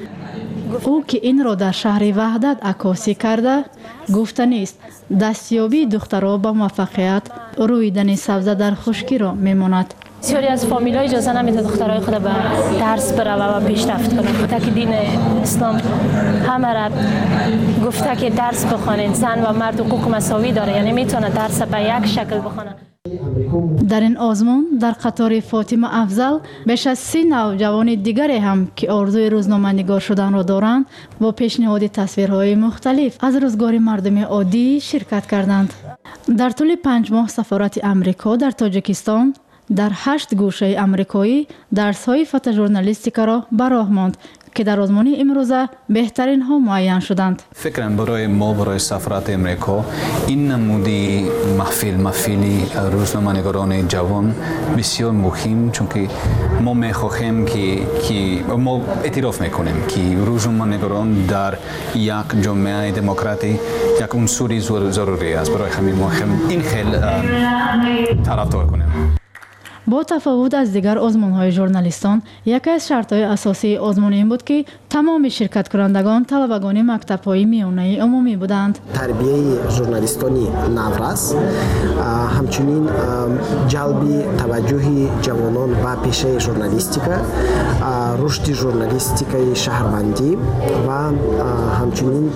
او که این را در شهر وحدت عکاسی کرده، گفتنی است دستیابی دخترها به موفقیت رویدن سبزه در خشکی را میماند. بسیاری از فامیل‌ها اجازه نمیده دخترای خود به درس بروه و پیشرفت کنه. گفته که دین اسلام همه را گفته که درس بخوانید، زن و مرد حقوق مساوی داره، یعنی میتونه درس به یک شکل بخونه. در این آزمون در قطار فاطمه افضل بیش از سی نوجوان دیگری هم که آرزوی روزنامه‌نگار شدن را دارند با پیشنهاد تصویرهای مختلف از روزگار مردم عادی شرکت کردند. در طول پنج ماه سفارت آمریکا در تاجیکستان در هشت گوشه آمریکایی درس‌های فوتو ژورنالیستیک را به راه ماند که در آزمون امروزه بهترین ها معین شدند. فکرم برای ما برای سفارت امریکا این نمودی محفل محفلی روزنامه‌نگاران جوان بسیار مهم، چون که ما می‌خواهیم که که ما اعتراف میکنیم که روزنامه‌نگاران در یک جامعه دموکراتی یک عنصری ضروری است. برای همین ما این خیلی طرفدار کنیم. با تفاوت از دیگر آزمون‌های ژورنالیستان، یکی از شرط‌های اساسی آزمون این بود که تمام شرکت کنندگان طلبگان مکتب‌های میانه عمومی بودند. تربیه ژورنالیستانی نورس، همچنین جلب توجه جوانان به پیشه ژورنالیستیک، رشد ژورنالیستیک شهروندی و همچنین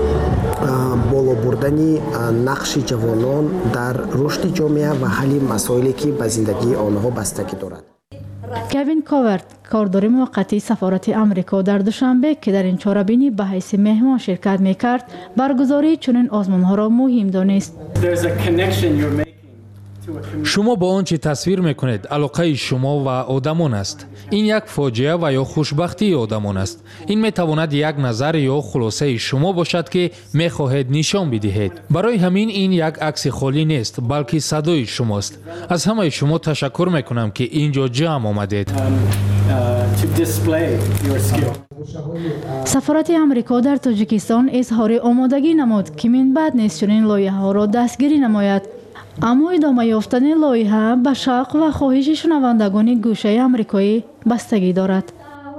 بالا بردن نقش جوانان در رشد جامعه و حل مسائلی که به زندگی آنها بستگی دارد. کوین کاورت، کاردار موقتی سفارت آمریکا در دوشنبه که در این چهاربینی به حیث مهمان شرکت میکرد، برگزاری چنین آزمونها را مهم دانست. شما با آنچه تصویر میکنید علاقه شما و آدمان است. این یک فاجعه و یا خوشبختی آدمان است. این میتواند یک نظر یا خلاصه شما باشد که میخواهید نشان بدهید. برای همین این یک عکس خالی نیست بلکه صدای شماست. از همه شما تشکر میکنم که اینجا جمع آمدید. سفارت امریکا در تاجیکستان اظهار آمادگی نمود که من بعد نیز چنین لایحه‌ها را دستگیری نماید. اما ادامه یافتن لایحه به شوق و خواهش شنوندگان گوشه امریکایی بستگی دارد.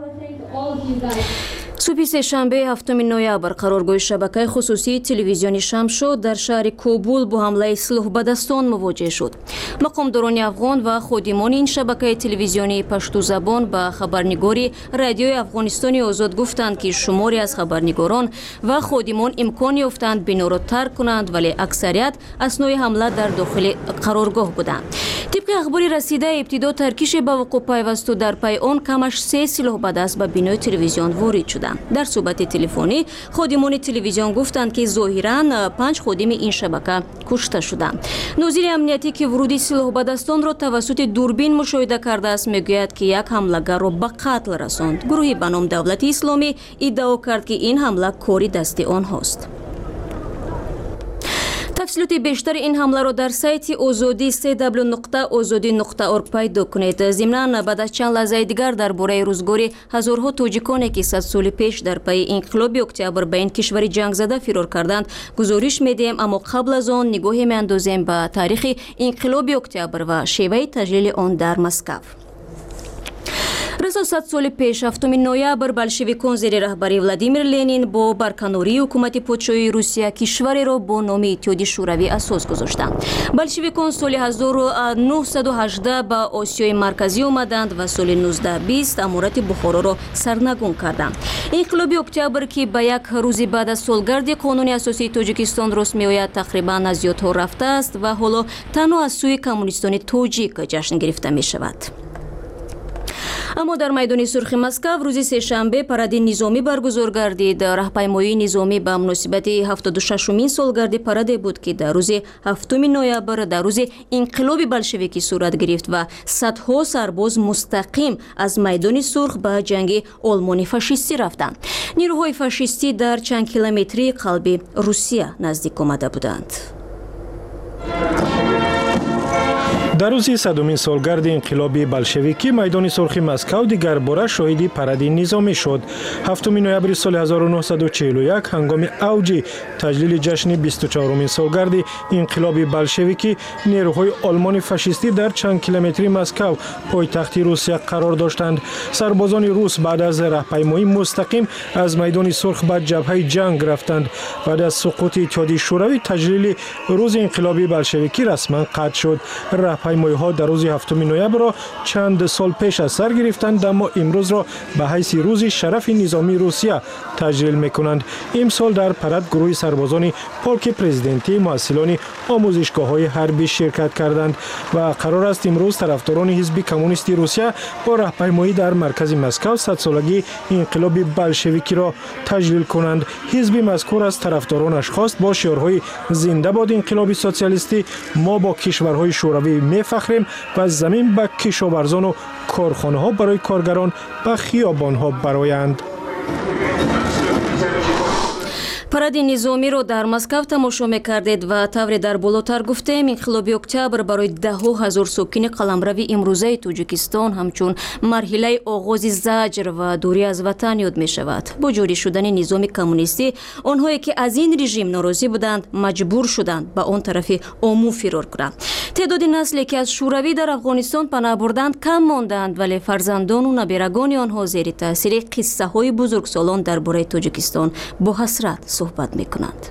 صبح سه‌شنبه هفتم نوامبر قرارگاه شبکه خصوصی تلویزیونی شمشد در شهر کابل با حمله سلاح به دستان مواجه شد. مقامداران افغان و خادمان این شبکه تلویزیونی پشتو زبان به خبرنگاری رادیوی افغانستان آزاد گفتند که شماری از خبرنگاران و خادمان امکان یافتند بنا را ترک کنند، ولی اکثریت اسنای حمله در داخل قرارگاه بودند. طبق اخبار رسیده ابتدا ترکیش به وقوع پیوست و در پی آن کمش سه سلاح به دست به بینای تلویزیون وارد شدند. در صحبت تلفنی خادمان تلویزیون گفتند که ظاهراً پنج خادم این شبکه کشته شدند. ناظر امنیتی که ورود سلاح به دستان را توسط دوربین مشاهده کرده است میگوید که یک حمله‌گر را به قتل رساند. گروهی به نام دولت اسلامی ادعا کرد که این حمله کاری دست آنهاست. تفصیلات بیشتر این حمله را در سایت آزادی سه دبلیو نقطه آزادی نقطه اورگ پیدا کنید. ضمناً بعد از چند لحظه دیگر درباره روزگاری هزارها تاجیکانی که صد سال پیش در پی انقلاب اکتبر به این کشور جنگ زده فرار کردند گزارش میدیم، اما قبل از آن نگاهی میاندازیم به تاریخ انقلاب اکتبر و شیوه تجلیل آن در مسکو. رسا صد سال پیش هفتم نوامبر بلشویکان زیر رهبری ولادیمیر لنین با برکناری حکومت پادشاهی روسیه کشوری را با نام اتحادیه شوروی اساس گذاشتند. بلشویکان سال هزار و نهصد و هجده به آسیای مرکزی آمدند و سال نوزده بیست امارت بخارا را سرنگون کردند. انقلاب اکتبر که به یک روز بعد از سالگرد قانون اساسی تاجیکستان راست میآید تقریبا از یادها رفته است و حالا تنها از سوی کمونیستان تاجیک جشن گرفته می شود. اما در میدان سرخ مسکو روز سه‌شنبه پرد نظامی برگزار گردید. راهپیمایی نظامی به مناسبت هفتاد و ششمین سالگرد پرد بود که در روز هفتم نوامبر در روز انقلاب بلشویکی صورت گرفت و صدها سرباز مستقیم از میدان سرخ به جنگ آلمان فاشیستی رفتند. نیروهای فاشیستی در چند کیلومتری قلب روسیه نزدیک آمده بودند. در روز صدمین سالگرد انقلاب بلشویکی میدان سرخ مسکو دیگر باره شاهد پرد نظامی شد. هفتم نوامبر سال هزار و نهصد و چهل و یک هنگام اوج تجلیل جشن بیست و چهارمین سالگرد انقلاب بلشویکی نیروهای آلمان فاشیستی در چند کیلومتری مسکو پایتخت روسیه قرار داشتند. سربازان روس بعد از راهپیمایی مستقیم از میدان سرخ به جبهه جنگ رفتند. بعد از سقوط اتحادیه شوروی تجلیل روز انقلاب بلشویکی رسما قطع شد. راهپیمایی ها در روز هفتم نوامبر را چند سال پیش از سر گرفتند، اما امروز را به حیث روز شرف نظامی روسیه تجلیل میکنند. امسال در پرد گروه سربازان پارک پرزیدنتی مسئولان آموزشگاه های حربی شرکت کردند و قرار است امروز طرفداران حزب کمونیست روسیه با راهپیمایی در مرکز مسکو صد سالگی انقلاب بلشویکی را تجلیل کنند. حزب مذکور از طرفدارانش خواست با شعارهای زنده باد انقلاب سوسیالیستی، ما با کشورهای شوروی میفخریم و زمین به کشاورزان و کارخانه ها برای کارگران به خیابان ها برآیند. پرد نظامی را در مسکو تماشا می‌کردید و طور در بالاتر گفتیم انقلاب اکتبر برای ده ها هزار ساکن قلمرو امروزه تاجیکستان همچون مرحله آغاز زجر و دوری از وطن یاد می‌شود. با جاری شدن نظام کمونیستی آنهایی که از این رژیم ناراضی بودند مجبور شدند به آن طرف عمو فرار کنند. تعداد نسلی که از شوروی در افغانستان پناه بردند کم ماندند، ولی فرزندان و نبیرگان آنها زیر تاثیر قصه های بزرگسالان درباره تاجیکستان با حسرت صحبت میکنند.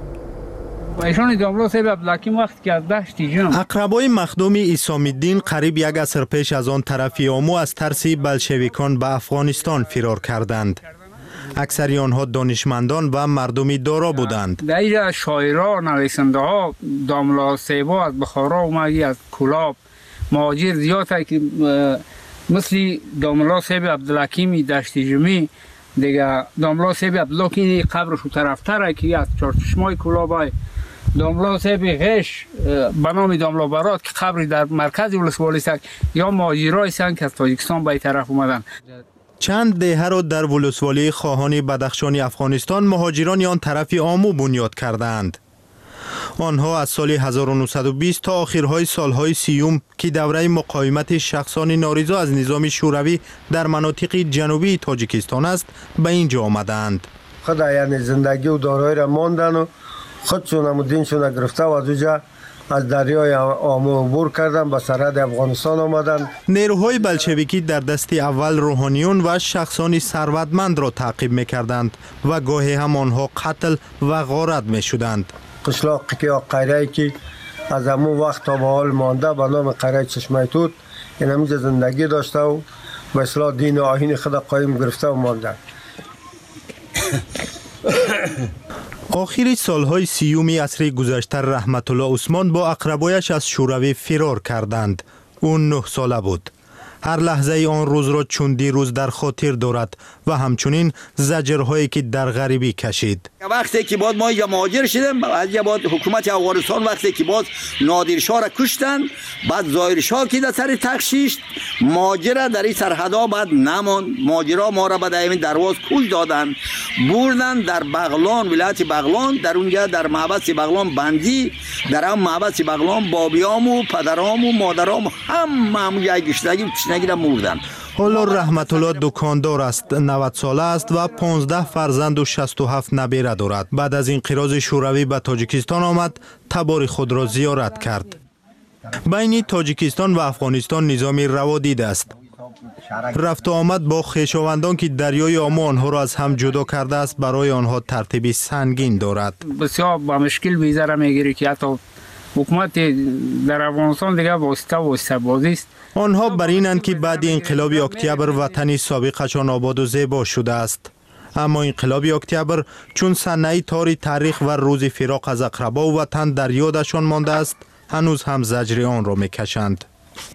اقربای مخدوم عیسام الدین قریب یک عصر پیش از آن طرف آمو از ترس بلشویکان به افغانستان فرار کردند. اکثری آنها دانشمندان و مردمی دارا بودند. در شاعرها، نویسنده ها، داملا سیبا از بخارا اومدی، از کلاب مهاجر زیاد هست که مثل داملا سیب عبدالحکیمی دشتی جمی دیگه، داملا سیب عبدالله که قبرشو طرفتره که از چارچشمای کلاب های داملا صاحب غش به نام داملا برات که قبری در مرکز ولسوالی است یا مهاجرای هستند که از تاجیکستان به این طرف اومدن. چند دهه را در ولسوالی خواهان بدخشانی افغانستان مهاجران آن طرف آمو بنیاد کردند. آنها از سال هزار و نهصد و بیست تا آخرهای سالهای سیوم که دوره مقاومت شخصان نارضا از نظام شوروی در مناطق جنوبی تاجیکستان است به اینجا آمدند. خود یعنی زندگی و دارایی را ماندن و خودشون هم دینشون گرفته و از اونجا از دریای آمو عبور کردن به سرحد افغانستان آمدن. نیروهای بلشویکی در دست اول روحانیون و شخصان ثروتمند را تعقیب می‌کردند و گاهی هم آنها قتل و غارت می‌شدند. قشلاقی که قریه‌ای که از همون وقت تا به حال مانده به نام قریه چشمه توت این همینجا زندگی داشته و به اصلاح دین و آیین خود قایم گرفته و مانده. آخر سالهای سیومی عصر گذشته رحمت الله عثمان با اقربایش از شوروی فرار کردند. اون نه ساله بود. هر لحظه آن روز را چون دیروز در خاطر دارد و همچنین زجرهایی که در غریبی کشید. وقتی که بعد ما یا مهاجر شدیم از بعد حکومت افغانستان وقتی که باز نادر شاه را کشتن بعد ظاهر شاه که در سر تخشیش مهاجر در این سرحدا بعد نمان مهاجرا ما را به دائم درواز کش دادن بردن در بغلان ولایت بغلان در اونجا در محبس بغلان بندی در هم محبس بغلان بابیام و پدرام و مادرام هم هم جای گشتگی نگیرم مردن. حالا رحمت الله دکاندار است، نود ساله است و پانزده فرزند و شصت و هفت نبیره دارد. بعد از انقراض شوروی به تاجیکستان آمد، تبار خود را زیارت کرد. بین تاجیکستان و افغانستان نظامی روادید است. رفت و آمد با خویشاوندان که دریای آمو آنها را از هم جدا کرده است برای آنها ترتیبی سنگین دارد. بسیار با مشکل ویزا را میگیری که حتی حکومت در افغانستان دیگه واسطه واسطه بازی است. آنها بر اینند که بعد انقلاب اکتبر وطن سابقشان آباد و زیبا شده است. اما انقلاب اکتبر چون صحنه تاری تاریخ و روز فراق از اقربا و وطن در یادشان مانده است، هنوز هم زجر آن را میکشند.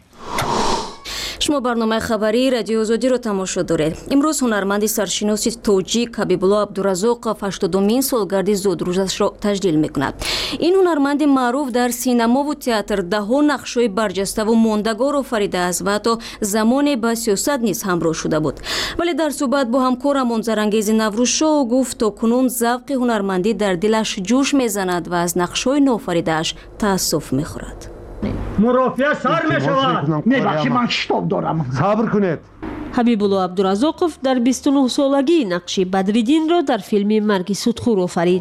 شما برنامه خبری رادیو آزادی رو تماشا دارید. امروز هنرمند سرشناس توجیک حبیبالله عبدالرزاقов هشتادمین سالگرد زودروزش را تجلیل میکند. این هنرمند معروف در سینما و تئاتر دهها نقش‌های برجسته و ماندگار آفریده است و حتی زمان با سیاست نیز همراه شده بود. ولی در صحبت با همکارم منظرانگیز نوروزشاه گفت تا کنون ذوق هنرمندی در دلش جوش میزند و از نقش‌های نوآفریده‌اش تأسف میخورد. مرافعه سر می شود. میبخشی من کتاب دارم. صبر کنید. حبیبالله عبدالرزاقов در بیست و نه سالگی نقش بدریدین را در فیلم مرگ سودخور آفرید.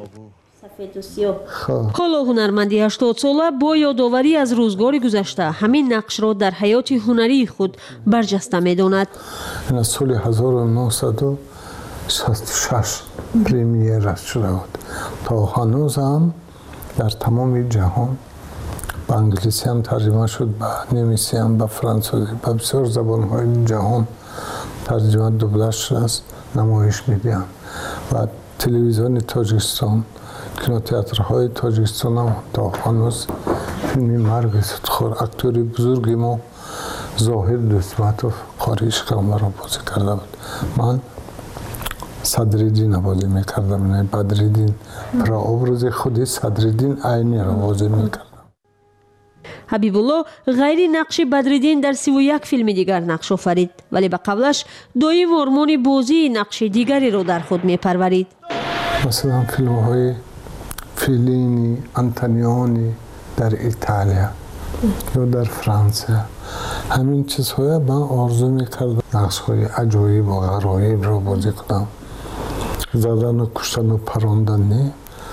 حالا هنرمندی هشتاد ساله با یادآوری از روزگار گذشته همین نقش را در حیات هنری خود برجسته می‌داند. این از سال هزار و نهصد و شصت و شش پریمیر شده بود. تا هنوز هم در تمام جهان به انگلیسی هم ترجمه شد، به نمیسی هم، به فرانسوی، به بسیار زبانهای جهان ترجمه دوبلاژ شده است، نمایش میدهند. و تلویزیون تاجیکستان، کینوتئاترهای تاجیکستان هم تا هنوز فیلم مرگ سودخور اکتوری بزرگی ما ظاهر دوستمتوف قاری اشکامه را بازی کرده بود. من صدریدین بازی میکردم، نه بدریدین، برای ابراز خودی صدریدین عینی را بازی میکردم. حبیبالله غیر نقش بدریدین در سی و یک فیلم دیگر نقش آفرید، ولی به قبلش دایم آرمان بازی نقش دیگری را در خود می پرورید. مثلا فیلم های فیلینی، انتونیونی در ایتالیا یا در فرانسه، همین چیزهای من آرزو می کردم نقش های عجایب و غرایب را بازی کنم. زدن و کشتن و پراندن نه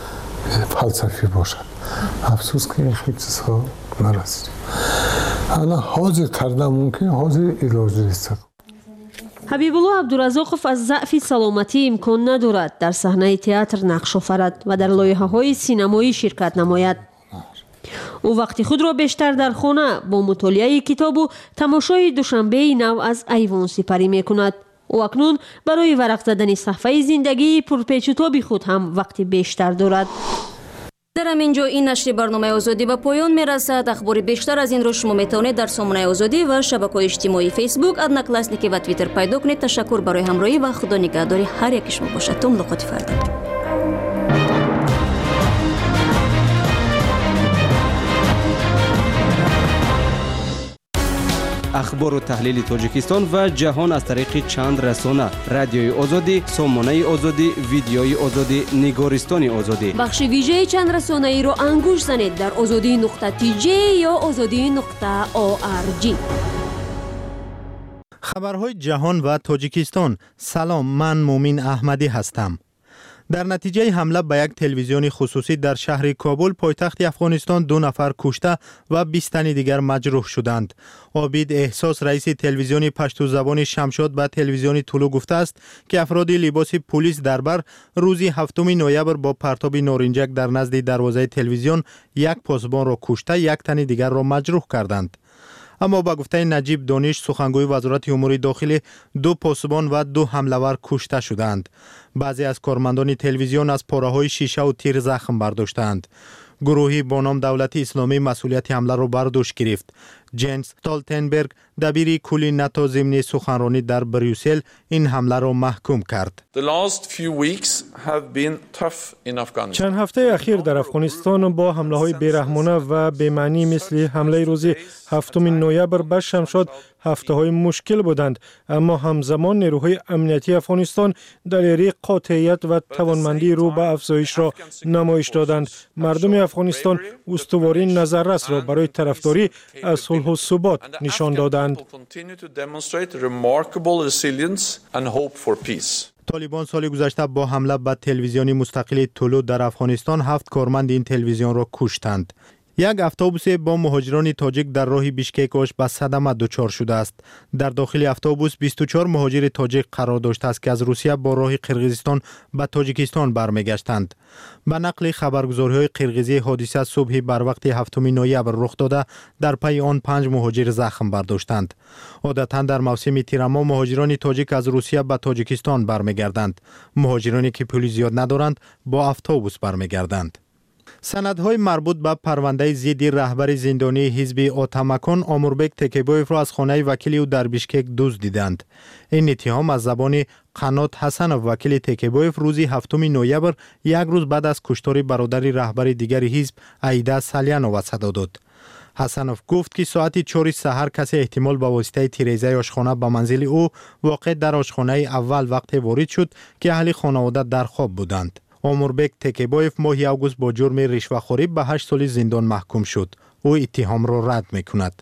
فلسفی باشد. افسوس که این خیلی چیزها نرسید. الان حاضر کردم ممکن حاضر علاج نیست. حبیبالله عبدالرزاقов از ضعف سلامتی امکان ندارد در صحنه تئاتر نقش آفرد و در لایحه‌های سینمایی شرکت نماید. او وقتی خود را بیشتر در خانه با مطالعه کتاب و تماشای دوشنبه نو از ایوان سپری می کند. او اکنون برای ورق زدن صفحه زندگی پرپیچ و تاب خود هم وقتی بیشتر دارد. در همینجا این نشر برنامه آزادی به پایان میرسد. اخبار بیشتر از این را شما میتوانید در سامانه آزادی و شبکه‌های اجتماعی فیسبوک، ادناکلاسنیکی و توییتر پیدا کنید. تشکر برای همراهی و خدا نگهداری هر یک شما باشد. تا ملاقات فردا. اخبار و تحلیل تاجیکستان و جهان از طریق چند رسانه: رادیوی آزادی، سامانه آزادی، ویدیوی آزادی، نگارستان آزادی. بخش ویژه چند رسانه ای را انگوش زنید در آزادی نقطه تی جی یا آزادی نقطه او آر جی. خبرهای جهان و تاجیکستان. سلام، من مومین احمدی هستم. در نتیجه حمله به یک تلویزیون خصوصی در شهر کابل پایتخت افغانستان دو نفر کشته و بیست تن دیگر مجروح شدند. عابد احساس رئیس تلویزیون پشتو زبان شمشاد به تلویزیون طلوع گفته است که افراد لباس پلیس در بر روز هفتم نوامبر با پرتاب نارنجک در نزد دروازه تلویزیون یک پاسبان را کشته یک تن دیگر را مجروح کردند. اما با گفته نجیب دانش سخنگوی وزارت امور داخلی، دو پاسبان و دو حمله‌ور کشته شدند. بعضی از کارمندان تلویزیون از پاره‌های شیشه و تیر زخم برداشتند. گروهی با نام دولت اسلامی مسئولیت حمله را بر دوش گرفت. جنس استالتنبرگ، دبیر کل ناتو، ضمن سخنرانی در بریوسل این حمله را محکوم کرد. چند هفته اخیر در افغانستان با حمله های بیرحمانه و بی‌معنی مثل حمله روز هفتم نوامبر به شمشاد هفته های مشکل بودند، اما همزمان نیروهای امنیتی افغانستان دلیری قاطعیت و توانمندی رو به افزایش را نمایش دادند. مردم افغانستان استواری نظررس را برای طرفداری از صلح و ثبات نشان دادند. طالبان سال گذشته با حمله به تلویزیون مستقل طلوع در افغانستان هفت کارمند این تلویزیون را کشتند. یک اتوبوس با مهاجران تاجیک در راه بیشکک آش به صدمه دچار شده است. در داخل اتوبوس بیست و چهار مهاجر تاجیک قرار داشته است که از روسیه با راه قرقیزستان به تاجیکستان برمیگشتند. به نقل خبرگزاری‌های قرقیزی، حادثه صبح بر وقت هفتم نوامبر رخ داده، در پی آن پنج مهاجر زخم برداشتند. عادتاً در موسم تیرما مهاجران تاجیک از روسیه به تاجیکستان برمیگردند. مهاجرانی که پولی زیاد ندارند با اتوبوس برمیگردند. سندهای مربوط به پرونده ضد رهبر زندانی حزب آتمکان آموربک تکیبویف را از خانه وکیل او در بیشکک دزدیدند. این اتهام از زبان قنات حسنوف وکیل تکیبویف روز هفتم نوامبر، یک روز بعد از کشتار برادر رهبر دیگر حزب عیده سلیانوف صدا داد. حسنوف گفت که ساعت چهار سحر کسی احتمال به واسطه تیریزه آشخانه به منزل او واقع در آشخانه اول وقت وارد شد که اهل خانواده در خواب بودند. آموربک تکیبویف ماه اوگوست با جرم رشوه‌خوری به هشت سال زندان محکوم شد. او اتهام را رد می‌کند.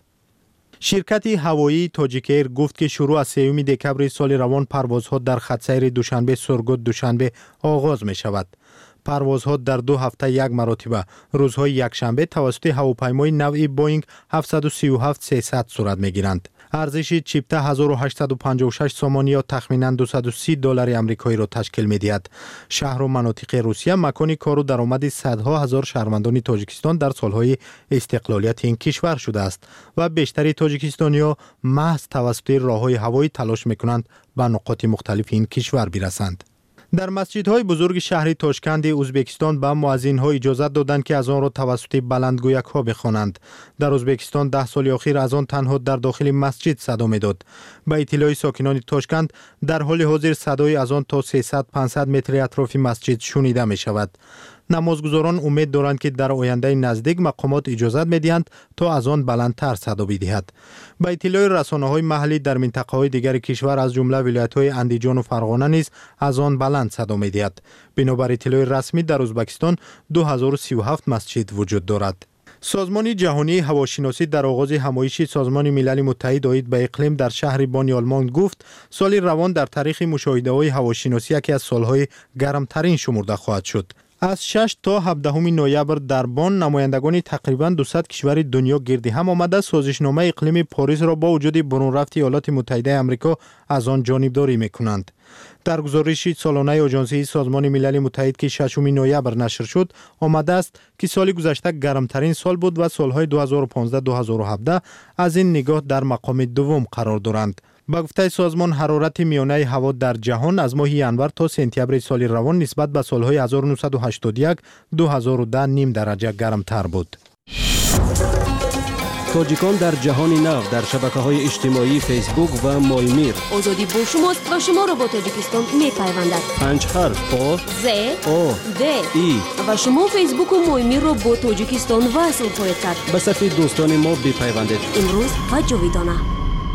شرکت هوایی تاجیک ایر گفت که شروع از سوم دکمبر سال روان پروازها در خط سیر دوشنبه سرگود دوشنبه آغاز می شود. پروازها در دو هفته یک مرتبه روزهای یکشنبه توسط هواپیمای نوع بوینگ هفتصد و سی و هفت سیصد صورت می گیرند. ارزش چیپته هزار و هشتصد و پنجاه و شش سوم یا تخمیناً دویست و سی دلار آمریکایی را تشکیل می‌دهد. شهر و مناطق روسیه مکانی کار و درآمد صدها هزار شهروندان تاجیکستان در سالهای استقلالیت این کشور شده است و بیشتر تاجیکستانی‌ها محض توسط راه‌های هوایی تلاش می‌کنند به نقاط مختلف این کشور برسند. در مسجدهای بزرگ شهر تاشکند ازبکستان به مؤذن‌ها اجازه دادند که از آن را توسط بلندگویک‌ها بخوانند. در ازبکستان ده سال اخیر از آن تنها در داخل مسجد صدا می‌داد. به اطلاع ساکنان تاشکند در حال حاضر صدای از آن تا سیصد پانصد متر اطراف مسجد شنیده می‌شود. نمازگزاران امید دارند که در آینده نزدیک مقامات اجازه می‌دهند تا از آن بلندتر صدا بدهد. به اطلاع رسانه‌های محلی در منطقه‌های دیگر کشور از جمله ولایت‌های اندیجان و فرغانه نیز از آن بلند صدا می‌دهد. بنابر اطلاع رسمی در ازبکستان دو هزار و سی و هفت مسجد وجود دارد. سازمان جهانی هواشناسی در آغاز همایش سازمان ملل متحد عاید به اقلیم در شهر بانی آلمان گفت سال روان در تاریخ مشاهده‌های هواشناسی یکی از سال‌های گرمترین شمرده خواهد شد. از شش تا هفدهم نوامبر در بان نمایندگان تقریباً دویست کشور دنیا گرد هم آمده سازشنامه اقلیم پاریس را با وجود برون رفت ایالات متحده آمریکا از آن جانبداری می‌کنند. در گزارشی سالانه آژانسی سازمان ملل متحد که ششم نوامبر نشر شد آمده است که سال گذشته گرمترین سال بود و سالهای دو هزار و پانزده تا دو هزار و هفده از این نگاه در مقام دوم قرار دارند. با گفته سازمان حرارت میانه هوا در جهان از ماه ینور تا سپتامبر سال روان نسبت به سالهای هزار و نهصد و هشتاد و یک تا دو هزار و ده نیم درجه گرمتر بود. تاجیکان در جهان نو در شبکه‌های اجتماعی فیسبوک و مایمیر. آزادی با شماست و شما را با تاجیکستان می‌پیوندد. پنج حرف آ ز آ د ای و شما فیسبوک و مایمیر را با تاجیکستان وصل خواهید کرد. به صفحه دوستان ما بپیوندید. امروز و جاویدانه.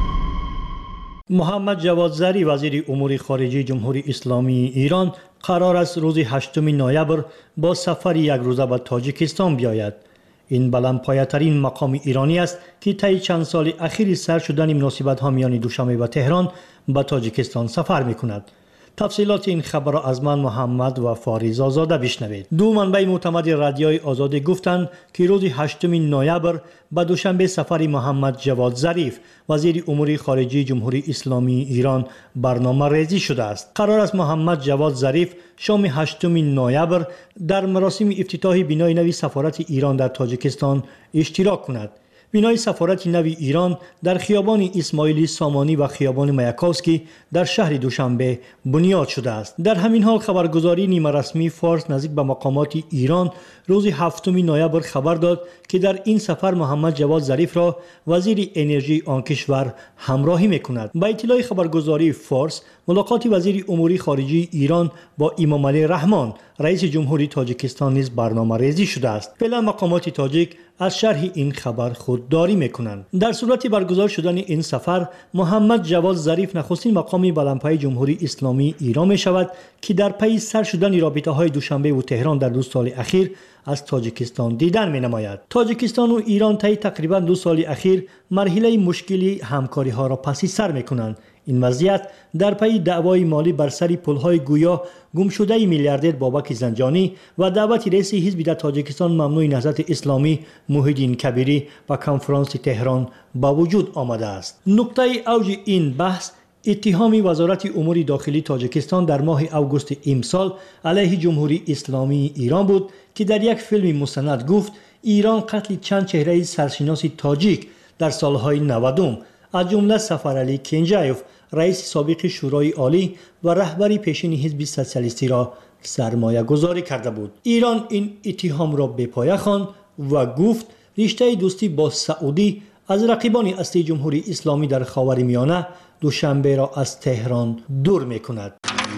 محمد جواد ظریف وزیر امور خارجه جمهوری اسلامی ایران قرار است روز هشتم نوامبر با سفر یک روزه به تاجیکستان بیاید. این بلندپایه‌ترین مقام ایرانی است که طی چند سال اخیر سر شدن مناسبت‌ها میان دوشنبه و تهران به تاجیکستان سفر می‌کند. تفصیلات این خبر را از من محمد و فاریز آزاده بشنوید. دو منبع معتمد رادیوی آزادی گفتند که روز هشتم نوامبر به دوشنبه سفر محمد جواد ظریف وزیر امور خارجه جمهوری اسلامی ایران برنامه ریزی شده است. قرار است محمد جواد ظریف شام هشتم نوامبر در مراسم افتتاح بنای نوی سفارت ایران در تاجیکستان اشتراک کند. بنای سفارت نوی ایران در خیابان اسماعیلی سامانی و خیابان میاکوسکی در شهر دوشنبه بنیاد شده است. در همین حال خبرگزاری نیمه رسمی فارس نزدیک به مقامات ایران روز هفتم نوامبر خبر داد که در این سفر محمد جواد ظریف را وزیر انرژی آن کشور همراهی می‌کند. با اطلاع خبرگزاری فارس، ملاقات وزیر امور خارجه ایران با امام علی رحمان رئیس جمهوری تاجیکستان نیز برنامه‌ریزی شده است. فعلا مقامات تاجیک از شرح این خبر خودداری می‌کنند. در صورت برگزار شدن این سفر، محمد جواد ظریف نخستین مقام بلندپایه جمهوری اسلامی ایران می‌شود که در پی سر شدن رابطه‌های دوشنبه و تهران در دو سال اخیر از تاجیکستان دیدن می‌نماید. تاجیکستان و ایران طی تقریباً دو سال اخیر مرحله مشکلی همکاری‌ها را پس سر می‌کنند. این وضعیت در پی دعوای مالی بر سر پل‌های گویا گم شده میلیاردر بابک زنجانی و دعوت رئیس حزب در تاجیکستان ممنوع نهضت اسلامی محیدین کبیری و کنفرانس تهران با وجود آمده است. نقطه اوج این بحث اتهام وزارت امور داخلی تاجیکستان در ماه اوگوست امسال علیه جمهوری اسلامی ایران بود که در یک فیلم مستند گفت ایران قتل چند چهره سرشناس تاجیک در سالهای نودم از جمله سفرعلی کنجایف رئیس سابق شورای عالی و رهبری پیشین حزب سوسیالیستی را سرمایه گذاری کرده بود. ایران این اتهام را به پایه خواند و گفت رشته دوستی با سعودی از رقیبان اصلی جمهوری اسلامی در خاورمیانه دوشنبه را از تهران دور می‌کند.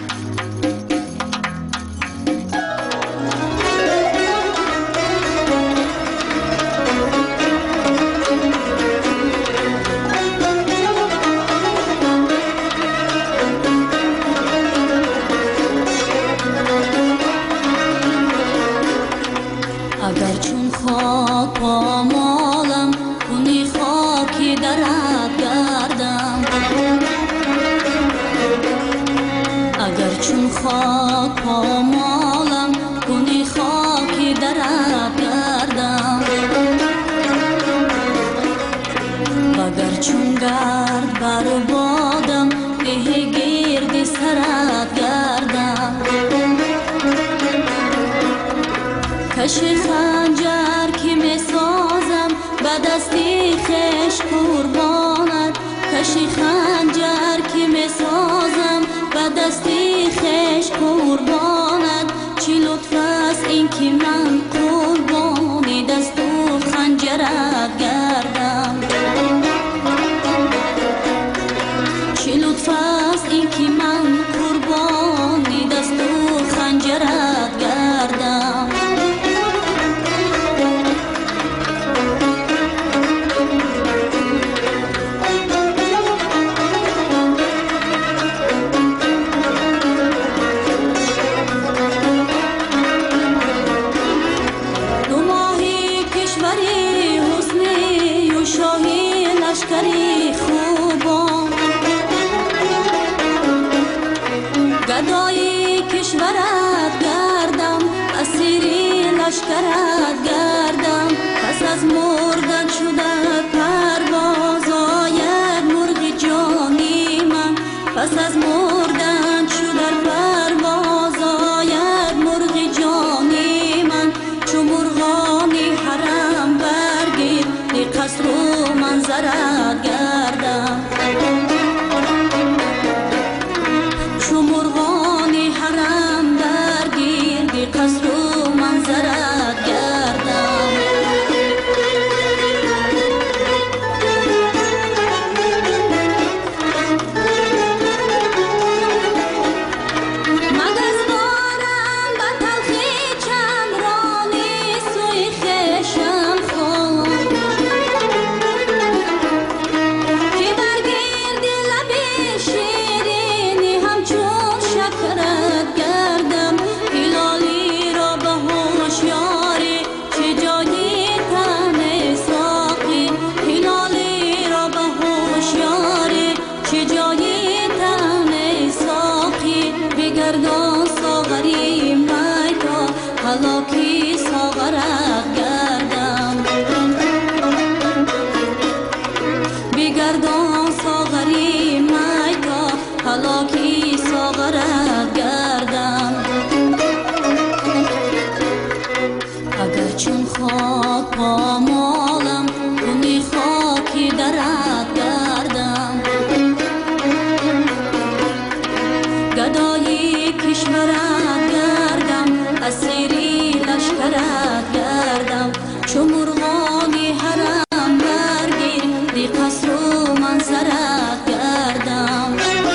اگر چون خاک پامالم کنی خاکی درت گردم، اگر چون خاک پامالم کنی خاکی درت گردم، وگر چون گرد بر بادم به گرد سرت گردم، کشی خنجر که می سازم به دستی خش قربانت، کشی خنجر که می سازم به دستی خش قربانت، چی لطف است این که من قربانی دست و خنجرت گردم، چی لطف است این که من قربانی دست و خنجرت گردم. لشکری خوبان گدای کشورت گردم، اسیری لشکرت گردم، پس از مردن شده پرواز آید مرغ جانی من، پس از مردن شده پرواز آید مرغ جانی من، چو مرغانی حرم برگیر دی قصر و منظرت گردم، چو مرغانی حرم برگیر دی قصر و منظرت گردم. بگردان ساغری میتا حالاکی ساغرت گردم بگردان ساغری میتا حالاکی ساغرت گردم اگر چون خاک پامالم کنی خاکی درت گردم گدای کشورت گردم اسیری لشکرت گردم چو مرغانی حرم برگیر دی قصر و منظرت گردم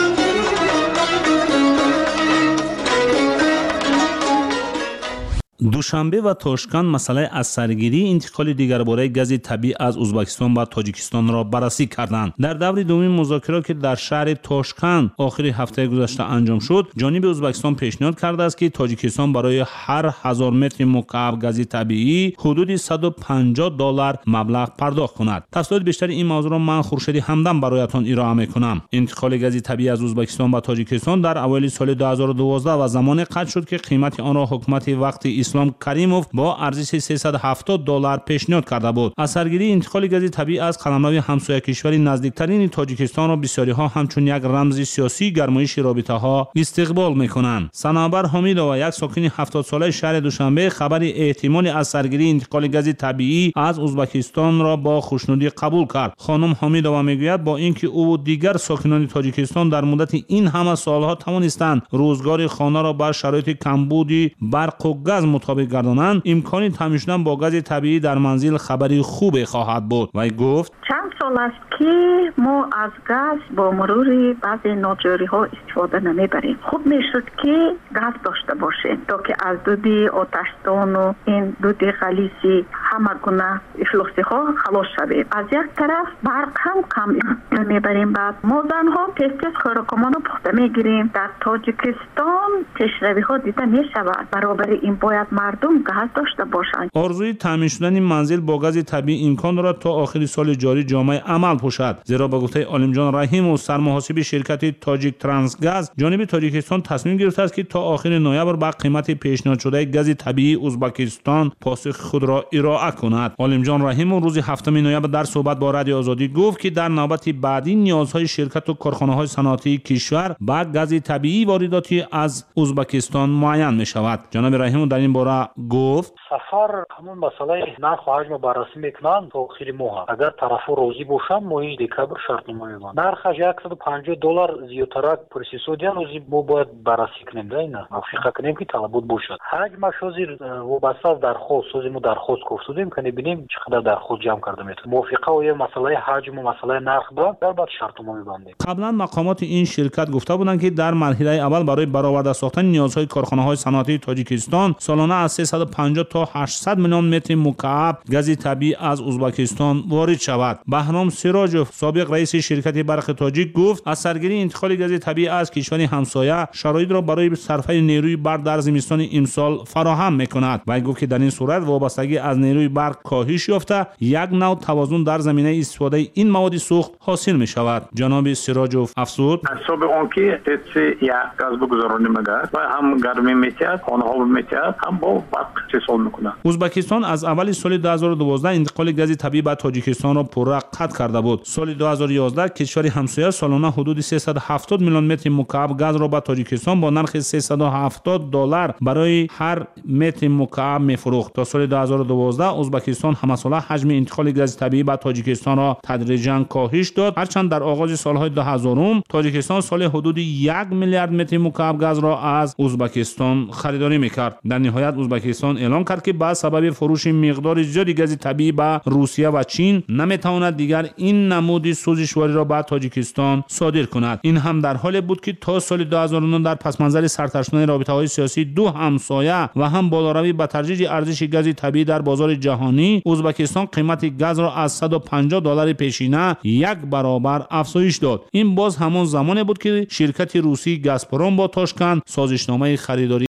دوشنبه و تاشکند مسئله از سرگیری انتقال دیگر باره گاز طبیعی از ازبکستان و تاجیکستان را بررسی کردند. در دور دومین مذاکرات که در شهر تاشکند آخر هفته گذشته انجام شد، جانب ازبکستان پیشنهاد کرده است که تاجیکستان برای هر هزار متر مکعب گاز طبیعی حدود صد و پنجاه دلار مبلغ پرداخت کند. تفصیلات بیشتر این موضوع را من خورشیدی همدم برایتان ارائه میکنم. انتقال گاز طبیعی از ازبکستان و تاجیکستان در اوایل سال دو هزار و دوازده و زمان قطع شد که قیمت آن را حکومت وقت اسلام کریموف با ارزش سیصد و هفتاد دلار پیشنهاد کرده بود. از سرگیری انتقال گاز طبیعی از قلمرو همسایه کشوری نزدیکترین تاجیکستان را بسیاری‌ها همچون یک رمز سیاسی گرمایش رابطه‌ها استقبال می‌کنند. صنوبر حمیدова یک ساکن هفتاد ساله شهر دوشنبه خبر احتمال از سرگیری انتقال گاز طبیعی از ازبکستان را با خوشنودی قبول کرد. خانم حمیدова میگوید با اینکه او و دیگر ساکنان تاجیکستان در مدت این همه سالها توانستند روزگار خانه را با شرایط کمبودی برق و گاز مطابق گردانند، امکان تامین شدن با گاز طبیعی در منزل خبری خوب خواهد بود. وی گفت چند سال است که ما از گاز با مرور بعضی ناجوری ها استفاده نمیبریم. خوب میشد که گاز داشته باشیم تا که از دود آتشدان و این دود غلیظ همه گونه افلاسی ها خلاص شویم. از یک طرف برق هم کم میبریم. بعد ما زنها تیز تیز خوراکمان رو پخته میگیریم. در تاجیکستان پیشروی ها دیده میشود. برابر این باید مردم گاز داشته باشند. آرزوی تامین شدن این منزل با گاز طبیعی امکان دارد تا آخر سال جاری جامعه عمل پوشد، زیرا به گفته عالمجان رحیم و سرمحاسب شرکت تاجیک ترانسگاز، جانب تاجیکستان تصمیم گرفته است که تا آخر نوامبر با قیمت پیشنهاد شده گاز طبیعی ازبکستان پاسخ خود را ارائه کند. عالمجان رحیم روز هفتم نوامبر در صحبت با رادیو آزادی گفت که در نوبت بعدی نیازهای شرکت و کارخانه‌های صنعتی کشور با گاز طبیعی وارداتی از ازبکستان معین می شود. جناب رحیم در این باره گفت سفر همون مسئله نرخ و حجم بررسی میکنن تا آخر ماه. اگر طرفو راضی باشن ماه دکبر شرطنامه میبندن. نرخش صد و پنجاه دلار زیاترک پرسیسودیان روزی ما باید بررسی کنیم ده اینا موافقه کنیم که طلبات باشد. حجمش حاضر وابسته از درخواست سازی ما درخواست گفتیم که ببینیم چقدر درخواست جمع کرده میتونه. موافقه و یه مسئله حجم و مسئله نرخ با در بعد شرطنامه میبندیم. قبلا مقامات این شرکت گفته بودند که در مرحله اول برای برآورده ساختن نیازهای کارخانه‌های صنعتی تاجیکستان سالانه از سیصد و پنجاه تا هشتصد میلیون متر مکعب گاز طبیعی از ازبکستان وارد شود. بهرام سراجوف سابق رئیس شرکت برق تاجیک گفت از سرگیری انتقال گاز طبیعی از کشور همسایه شرایط را برای صرفه نیروی برق در زمستان امسال فراهم میکند. وی گفت که در این صورت وابستگی از نیروی برق کاهش یافته یک نوع توازن در زمینه استفاده این مواد سوخت حاصل می شود. جناب سراجوف افزود حساب آن که یا گاز بگذارونیم گاز و هم گرمی میتیاد آنها میتیاد هم با برق اتصال میکنه. ازبکستان از اول سال دو هزار و دوازده انتقال گاز طبیعی به تاجیکستان را پررا قطع کرده بود. سال دو هزار و یازده کشور همسایه سالانه حدود سیصد و هفتاد میلیون متر مکعب گاز را به تاجیکستان با نرخ سیصد و هفتاد دلار برای هر متر مکعب میفروخت. تا سال دو هزار و دوازده ازبکستان همساله حجم انتقال گاز طبیعی به تاجیکستان را تدریجاً کاهش داد، هرچند در آغاز سالهای دو هزارم تاجیکستان سال حدود یک میلیارد متر مکعب گاز را از ازبکستان خریداری میکرد. در نهایت ازبکستان اعلام کرد که با سبب فروش مقدار زیادی گاز طبیعی به روسیه و چین نمیتواند دیگر این نمود سوزشواری را به تاجیکستان صادر کند. این هم در حالی بود که تا سال دو هزار و نه در پس منظر سرتر رابطه‌های سیاسی دو همسایه و هم بالاروی به تدریج ارزش گاز طبیعی در بازار جهانی، ازبکستان قیمت گاز را از صد و پنجاه دلار پیشینه یک برابر افزایش داد. این باز همان زمانی بود که شرکت روسی گازپروم با تاشکند سازشنامه خریداری